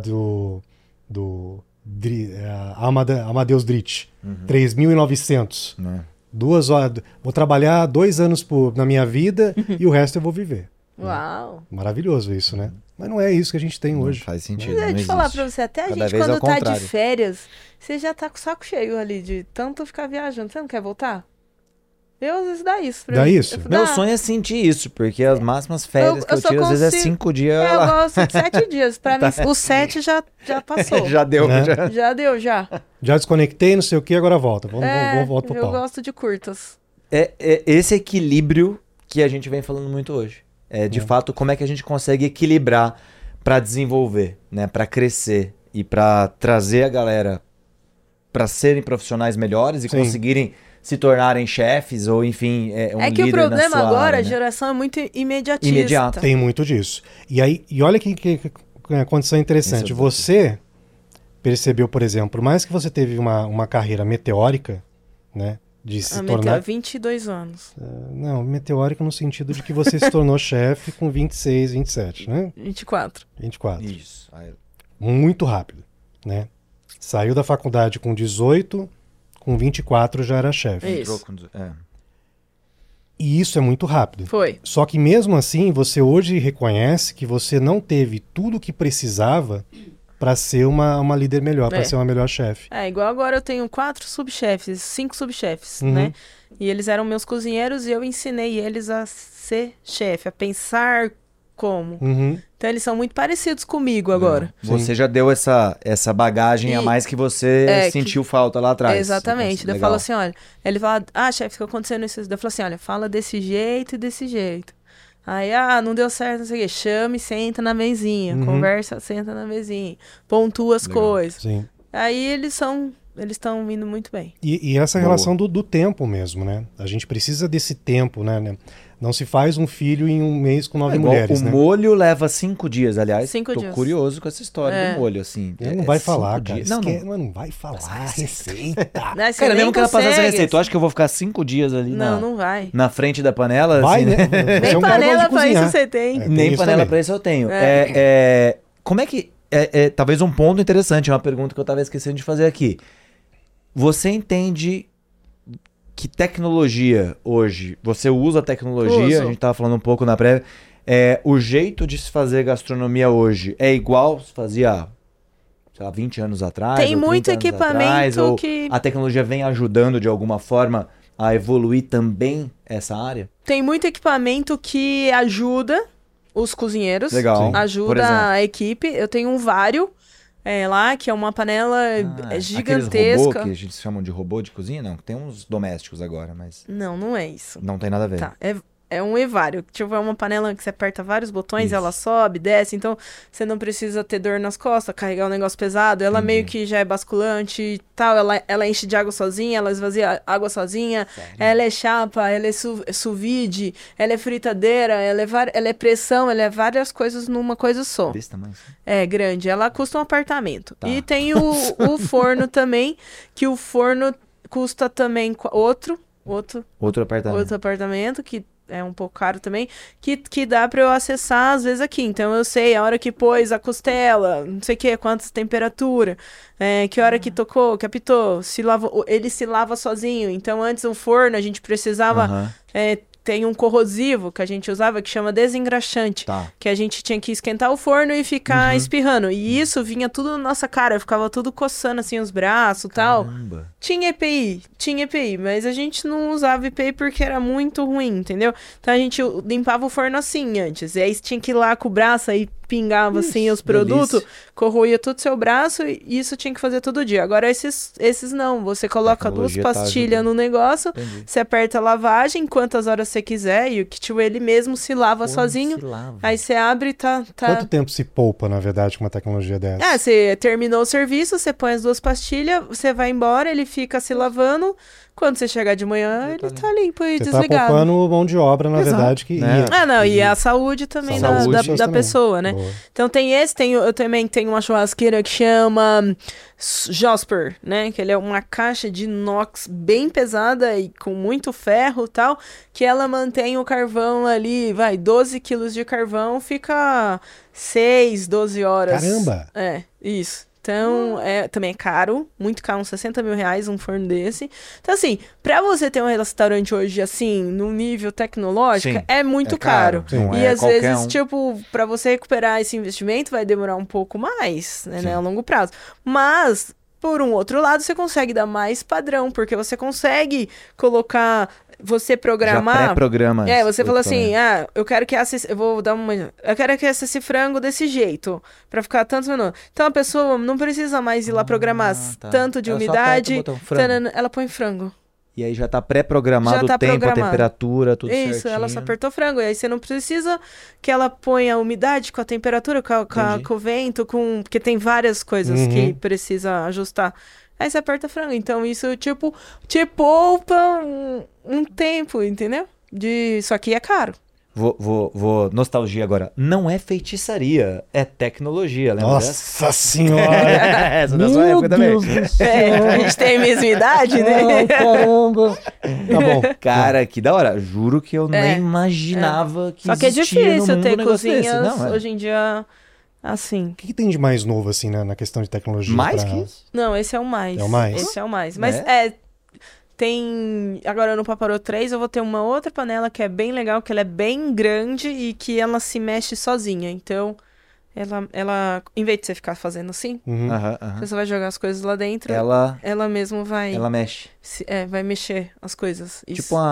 Amadeus Dritch, 3.900. Né? 2 horas, vou trabalhar 2 anos na minha vida e o resto eu vou viver. Uau. Maravilhoso isso, né? Mas não é isso que a gente tem Não hoje. faz sentido. Mas eu não ia te falar existe. pra você, até a Cada gente vez quando ao tá de férias, você já tá com o saco cheio ali de tanto ficar viajando. Você não quer voltar? Eu, às vezes, dá isso pra Dá mim. isso? Meu sonho é sentir isso, porque as máximas férias que eu só tiro, às vezes, é consigo- 5 dias. Eu lá. gosto de 7 dias. Pra mim, o 7 já passou. Já deu, Né? já. Já deu, já. Já desconectei, não sei o que, agora volta. Vamos volta pro eu pau. gosto de curtas. É esse equilíbrio que a gente vem falando muito hoje. De fato, como é que a gente consegue equilibrar para desenvolver, né? Para crescer e para trazer a galera para serem profissionais melhores e Sim. conseguirem se tornarem chefes ou, enfim, um É que líder o problema na sua agora, área, a né? geração é muito imediatista. Imediato. Tem muito disso. E olha que condição interessante. Isso é Você percebeu, por exemplo, por mais que você teve uma carreira meteórica, né? De se A Meteor, tornar... 22 anos. Não, meteórica no sentido de que você se tornou chefe com 26, 27, né? 24. 24. Isso. Aí, Muito rápido, né? Saiu da faculdade com 18, com 24 já era chefe. Isso. entrou com... E isso é muito rápido. Foi. Só que mesmo assim, você hoje reconhece que você não teve tudo o que precisava para ser uma líder melhor, para ser uma melhor chefe. Igual agora eu tenho 4 subchefes, 5 subchefes, Uhum. né? E eles eram meus cozinheiros e eu ensinei eles a ser chefe, a pensar como. Uhum. Então eles são muito parecidos comigo agora. Você já deu essa bagagem a E- mais que você sentiu falta lá atrás. Exatamente. Daí eu Legal. falo assim, olha, ele fala, chefe, o que aconteceu nisso? Daí eu falo assim, olha, fala desse jeito e desse jeito. Aí, não deu certo, não sei o quê. Chama e senta na mesinha. Uhum. Conversa, senta na mesinha. Pontua as Legal. coisas. Sim. Aí eles estão indo muito bem. E essa Boa. relação do tempo mesmo, né? A gente precisa desse tempo, né? Não se faz um filho em um mês com 9 Igual mulheres, o né? molho leva 5 dias, aliás. 5 tô dias. curioso com essa história do molho, assim. Ele não vai falar, 5 cara. dias. Não, Não vai falar a receita. Né, você Cara, nem mesmo que ela passasse a consegue. receita, eu acho que eu vou ficar 5 dias ali Não vai. na frente da panela. Vai, assim, né? Você Nem é um cara que gosta panela de pra isso cozinhar. você tem. Tem Nem isso panela também. pra isso eu tenho. É. Como é que... talvez um ponto interessante, uma pergunta que eu tava esquecendo de fazer aqui. Você entende que tecnologia hoje... Você usa a tecnologia, Uso. a gente tava falando um pouco na prévia. O jeito de se fazer gastronomia hoje é igual se fazia, sei lá, 20 anos atrás? Tem ou 30 muito anos equipamento atrás, ou que- a tecnologia vem ajudando de alguma forma a evoluir também essa área? Tem muito equipamento que ajuda os cozinheiros. Legal. Sim. Por Ajuda exemplo. a equipe. Eu tenho um Vario lá, que é uma panela Aqueles gigantesca. robô que a gente chama de robô de cozinha? Não, tem uns domésticos agora, mas Não é isso. não tem nada a ver. Tá, é um E-Vario. Tipo, é uma panela que você aperta vários botões, Isso. ela sobe, desce, então você não precisa ter dor nas costas, carregar um negócio pesado. Ela meio que já é basculante e tal, ela enche de água sozinha, ela esvazia água sozinha, ela é chapa, ela é sous vide, ela é fritadeira, ela é pressão, ela é várias coisas numa coisa só. Desse tamanho assim? É grande, ela custa um apartamento. Tá. E tem o forno também, que o forno custa também outro apartamento, que é um pouco caro também, que dá pra eu acessar às vezes aqui. Então eu sei a hora que pôs a costela, não sei o que, quantas temperatura, que hora que tocou, que apitou, ele se lava sozinho. Então antes o forno a gente precisava... Aham. Tem um corrosivo que a gente usava que chama desengraxante. Tá. Que a gente tinha que esquentar o forno e ficar espirrando. E isso vinha tudo na nossa cara. Eu ficava tudo coçando assim os braços e tal. Caramba. Tinha EPI, mas a gente não usava EPI porque era muito ruim, entendeu? Então a gente limpava o forno assim antes. E aí você tinha que ir lá com o braço, aí pingava assim os produtos, delícia. corroía todo o seu braço e isso tinha que fazer todo dia. Agora esses não, você coloca duas Tecnologia tá pastilhas ajudando. no negócio, Entendi. você aperta a lavagem quantas horas você quiser e o kit ele mesmo se lava sozinho. Se lava. Aí você abre e tá... Quanto tempo se poupa, na verdade, com uma tecnologia dessa? Você terminou o serviço, você põe as duas pastilhas, você vai embora, ele fica se lavando. Quando você chegar de manhã, ele tá limpo e Você tá desligado. poupando mão de obra, na verdade, que Né? ia. Não, e a saúde também Saúde da também. pessoa, né? Boa. Então tem eu também tenho uma churrasqueira que chama Josper, né? Que ele é uma caixa de inox bem pesada e com muito ferro e tal, que ela mantém o carvão ali, 12 quilos de carvão, fica 6, 12 horas. Caramba! Isso. Então, também é caro, muito caro, uns 60 mil reais um forno desse. Então, assim, pra você ter um restaurante hoje, assim, no nível tecnológico, Sim, é muito é caro. caro. Não E é às qualquer vezes, um. tipo, pra você recuperar esse investimento vai demorar um pouco mais, né, Sim. a longo prazo. Mas Por um outro lado, você consegue dar mais padrão, porque você consegue colocar, você programar... Já pré-programa. Você falou assim, eu quero que eu vou dar uma... Eu quero que esse frango desse jeito, pra ficar tantos minutos. Então a pessoa não precisa mais ir lá programar tanto de Ela só umidade, aperta o botão, frango. ela põe frango. E aí já tá pré-programado Já tá o tempo, programado. a temperatura, tudo Isso, certinho. ela só apertou frango. E aí você não precisa que ela ponha a umidade com a temperatura, com o vento, porque tem várias coisas que precisa ajustar. Aí você aperta frango. Então isso, tipo, te poupa um tempo, entendeu? Só que é caro. Vou nostalgia agora. Não é feitiçaria, é tecnologia, lembra dessa? Nossa senhora! Essa da sua época também. Deus do céu! A gente tem a mesma idade, né? Ai, caramba! Tá bom. Cara, que da hora. Juro que eu nem imaginava que Só que é existia no difícil mundo ter um negócio desse. cozinhas Não, hoje em dia assim. O que tem de mais novo, assim, na questão de tecnologia? Mais que isso? Não, esse é o mais. É o mais? Esse é o mais. Mas tem... Agora no Paparô 3 eu vou ter uma outra panela que é bem legal, que ela é bem grande e que ela se mexe sozinha. Então, ela em vez de você ficar fazendo assim, você vai jogar as coisas lá dentro, ela mesmo vai... Ela mexe. Vai mexer as coisas. Isso. Tipo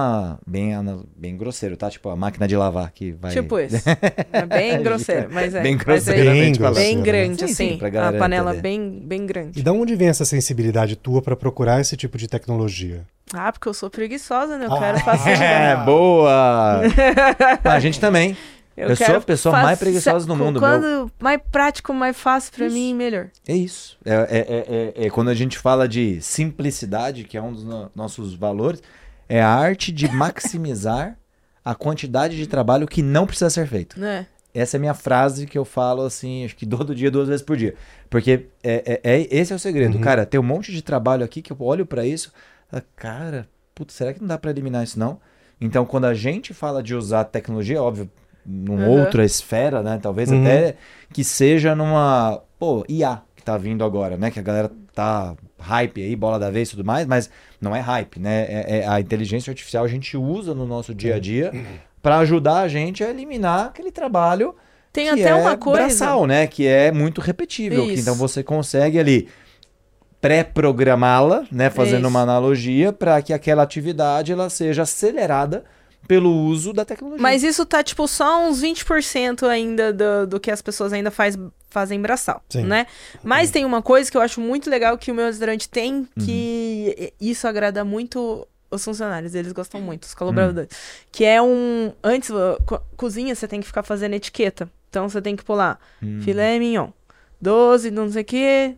bem grosseiro, tá? Tipo a máquina de lavar que vai... Tipo esse. É bem grosseiro, mas é. Bem Mas é grosseiramente grosseiro. falando. bem grande, Sim, assim. sim, pra A galera panela entender. bem grande. E da onde vem essa sensibilidade tua pra procurar esse tipo de tecnologia? Porque eu sou preguiçosa, né? Eu quero facilidade. Boa! A gente também. Eu sou a pessoa mais preguiçosa do mundo, Quando mais prático, mais fácil pra mim, melhor. É isso. Quando a gente fala de simplicidade, que é um dos nossos valores, é a arte de maximizar a quantidade de trabalho que não precisa ser feito. Né? Essa é a minha frase que eu falo, assim, acho que todo dia, 2 vezes por dia. Porque esse é o segredo. Cara, tem um monte de trabalho aqui que eu olho pra isso, cara, putz, será que não dá pra eliminar isso, não? Então, quando a gente fala de usar tecnologia, óbvio, numa outra esfera, né? Talvez até que seja numa... IA que tá vindo agora, né? Que a galera tá hype aí, bola da vez e tudo mais, mas não é hype, né? A inteligência artificial a gente usa no nosso dia a dia para ajudar a gente a eliminar aquele trabalho Tem que até uma coisa... braçal, né? Que é muito repetível. Que, então você consegue ali pré-programá-la, né? Fazendo uma analogia para que aquela atividade ela seja acelerada pelo uso da tecnologia. Mas isso tá, tipo, só uns 20% ainda do que as pessoas ainda fazem braçal, né? Mas tem uma coisa que eu acho muito legal que o meu restaurante tem, que isso agrada muito os funcionários, eles gostam muito, os colaboradores. Que é antes, cozinha, você tem que ficar fazendo etiqueta. Então, você tem que pular filé mignon, 12, não sei o que,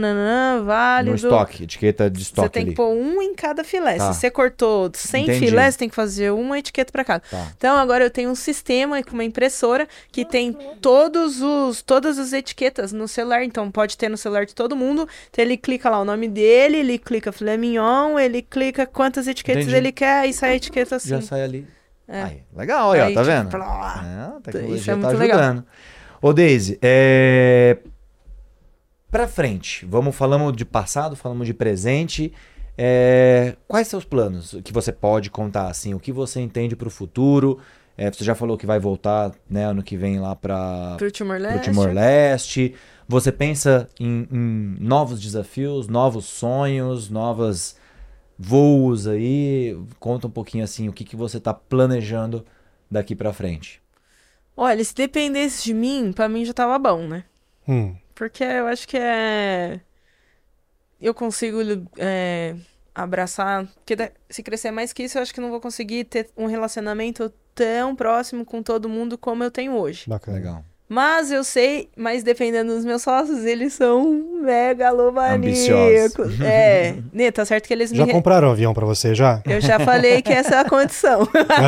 válido. No estoque, etiqueta de estoque. Você tem ali. que pôr um em cada filé. Tá. Se você cortou 100 filés, você tem que fazer uma etiqueta para cada. Tá. Então, agora eu tenho um sistema com uma impressora que tem todas as etiquetas no celular. Então, pode ter no celular de todo mundo. Então, ele clica lá o nome dele, ele clica filé mignon, ele clica quantas etiquetas ele quer e sai a etiqueta assim. Já sai ali. Aí, legal, aí, ó, tá vendo? A tecnologia isso é tá muito ajudando. legal. Ô, Daisy, pra frente, falamos de passado, falamos de presente. Quais são os planos que você pode contar, assim? O que você entende pro futuro? Você já falou que vai voltar, né, ano que vem lá pro Timor-Leste. Você pensa em novos desafios, novos sonhos, novos voos aí? Conta um pouquinho, assim, o que você tá planejando daqui pra frente. Olha, se dependesse de mim, pra mim já tava bom, né? Porque eu acho que eu consigo abraçar... Porque se crescer mais que isso, eu acho que não vou conseguir ter um relacionamento tão próximo com todo mundo como eu tenho hoje. Bacana. Legal. Mas eu sei, dependendo dos meus sócios, eles são megalomaníacos. Ambiciosos. Né, tá certo que eles Já compraram um avião pra você, já? Eu já falei que essa é a condição.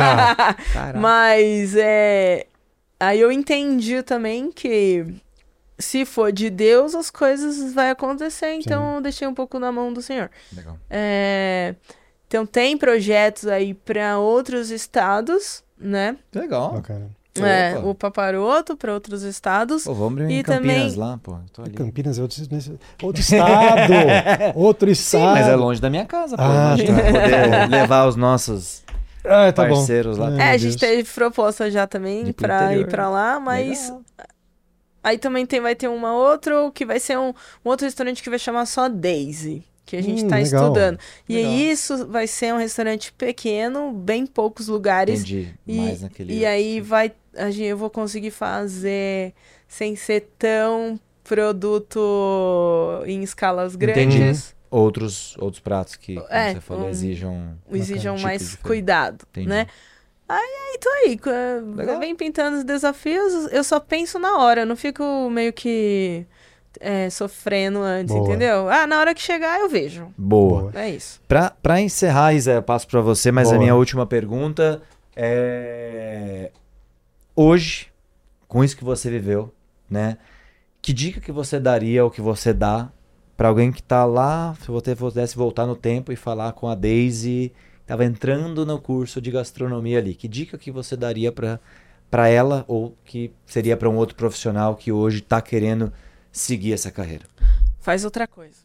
Mas aí eu entendi também que se for de Deus, as coisas vão acontecer. Então eu deixei um pouco na mão do Senhor. Legal. Então tem projetos aí para outros estados, né? Legal. Bacana. O Paparoto para outros estados. Pô, vamos em e Campinas também... lá, pô. Tô ali. Campinas é outro estado. Outro estado. Sim, mas é longe da minha casa, pô. Ah, A gente vai poder levar os nossos Tá parceiros bom. lá. Meu a gente Deus. teve proposta já também Ir pro para ir interior. para lá, mas Legal. Aí também vai ter uma outra, que vai ser um outro restaurante que vai chamar só Daisy, que a gente tá legal. estudando. E Legal. isso vai ser um restaurante pequeno, bem poucos lugares. Entendi. Mais naquele... E aí eu vou conseguir fazer sem ser tão produto em escalas grandes. Entendi. Outros pratos que, como você falou, exijam Exijam tipo mais diferente. cuidado, Entendi. né? Aí tô aí, Legal. vem pintando os desafios, eu só penso na hora, eu não fico meio que sofrendo antes, Boa. entendeu? Na hora que chegar eu vejo. Boa. É isso. Pra encerrar, Isa, eu passo pra você, mas Boa. a minha última pergunta é... Hoje, com isso que você viveu, né? Que dica que você daria ou que você dá pra alguém que tá lá, se você pudesse voltar no tempo e falar com a Daisy, tava entrando no curso de gastronomia ali, que dica que você daria pra ela ou que seria pra um outro profissional que hoje tá querendo seguir essa carreira? Faz outra coisa.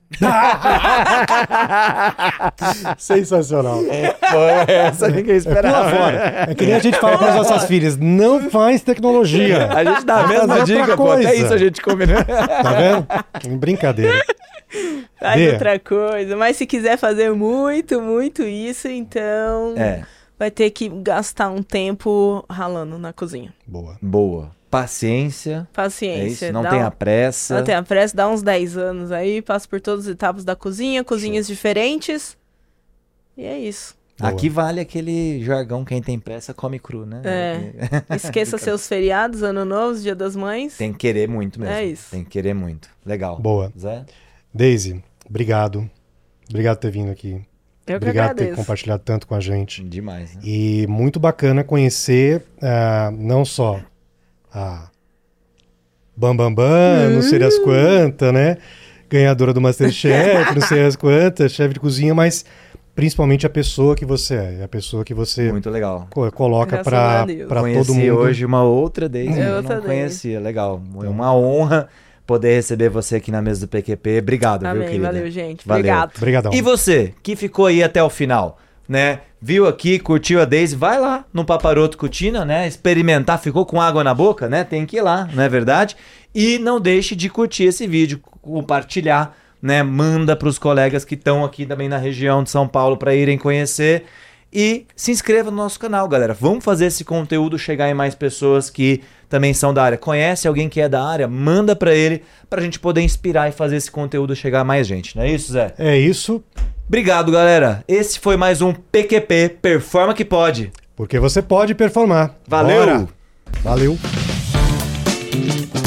Sensacional. Foi essa ninguém esperava. Pula fora. É que nem a gente fala para as nossas filhas, não faz tecnologia. A gente dá a Vai mesma fazer outra dica, pô. Até coisa. isso a gente combinou. Tá vendo? Brincadeira. Faz Dê. outra coisa. Mas se quiser fazer muito, muito isso, então vai ter que gastar um tempo ralando na cozinha. Boa. Paciência. É Paciência. isso, não tenha pressa. Não tenha pressa, dá uns 10 anos aí, passa por todas as etapas da cozinha, cozinhas diferentes. E é isso. Boa. Aqui vale aquele jargão, quem tem pressa come cru, né? Esqueça seus feriados, Ano Novo, Dia das Mães. Tem que querer muito mesmo. É isso. Tem que querer muito. Legal. Boa. Zé? Daisy, obrigado. Obrigado por ter vindo aqui. Eu que Obrigado por ter agradeço. compartilhado tanto com a gente. Demais, né? E muito bacana conhecer não só a Bambambam, não sei das quantas, né? Ganhadora do Masterchef, não sei das quantas, chefe de cozinha, mas principalmente a pessoa que você é, a pessoa que você Muito legal. coloca Graças para a Deus. todo Conheci mundo. hoje uma outra Daisy, eu Outra não Daisy. conhecia. Legal. É uma honra poder receber você aqui na mesa do PQP. Obrigado, viu, Amém, querida? valeu, gente. Valeu. Obrigado. Obrigadão. E você, que ficou aí até o final, né? Viu aqui, curtiu a Daisy, vai lá no Paparoto Cucina, né? Experimentar, ficou com água na boca, né? Tem que ir lá, não é verdade? E não deixe de curtir esse vídeo, compartilhar, né? Manda para os colegas que estão aqui também na região de São Paulo para irem conhecer. E se inscreva no nosso canal, galera. Vamos fazer esse conteúdo chegar em mais pessoas que também são da área. Conhece alguém que é da área? Manda para ele, para a gente poder inspirar e fazer esse conteúdo chegar a mais gente. Não é isso, Zé? É isso, Obrigado, galera. Esse foi mais um PQP, Performa que Pode. porque você pode performar. Valeu! Bora. Valeu!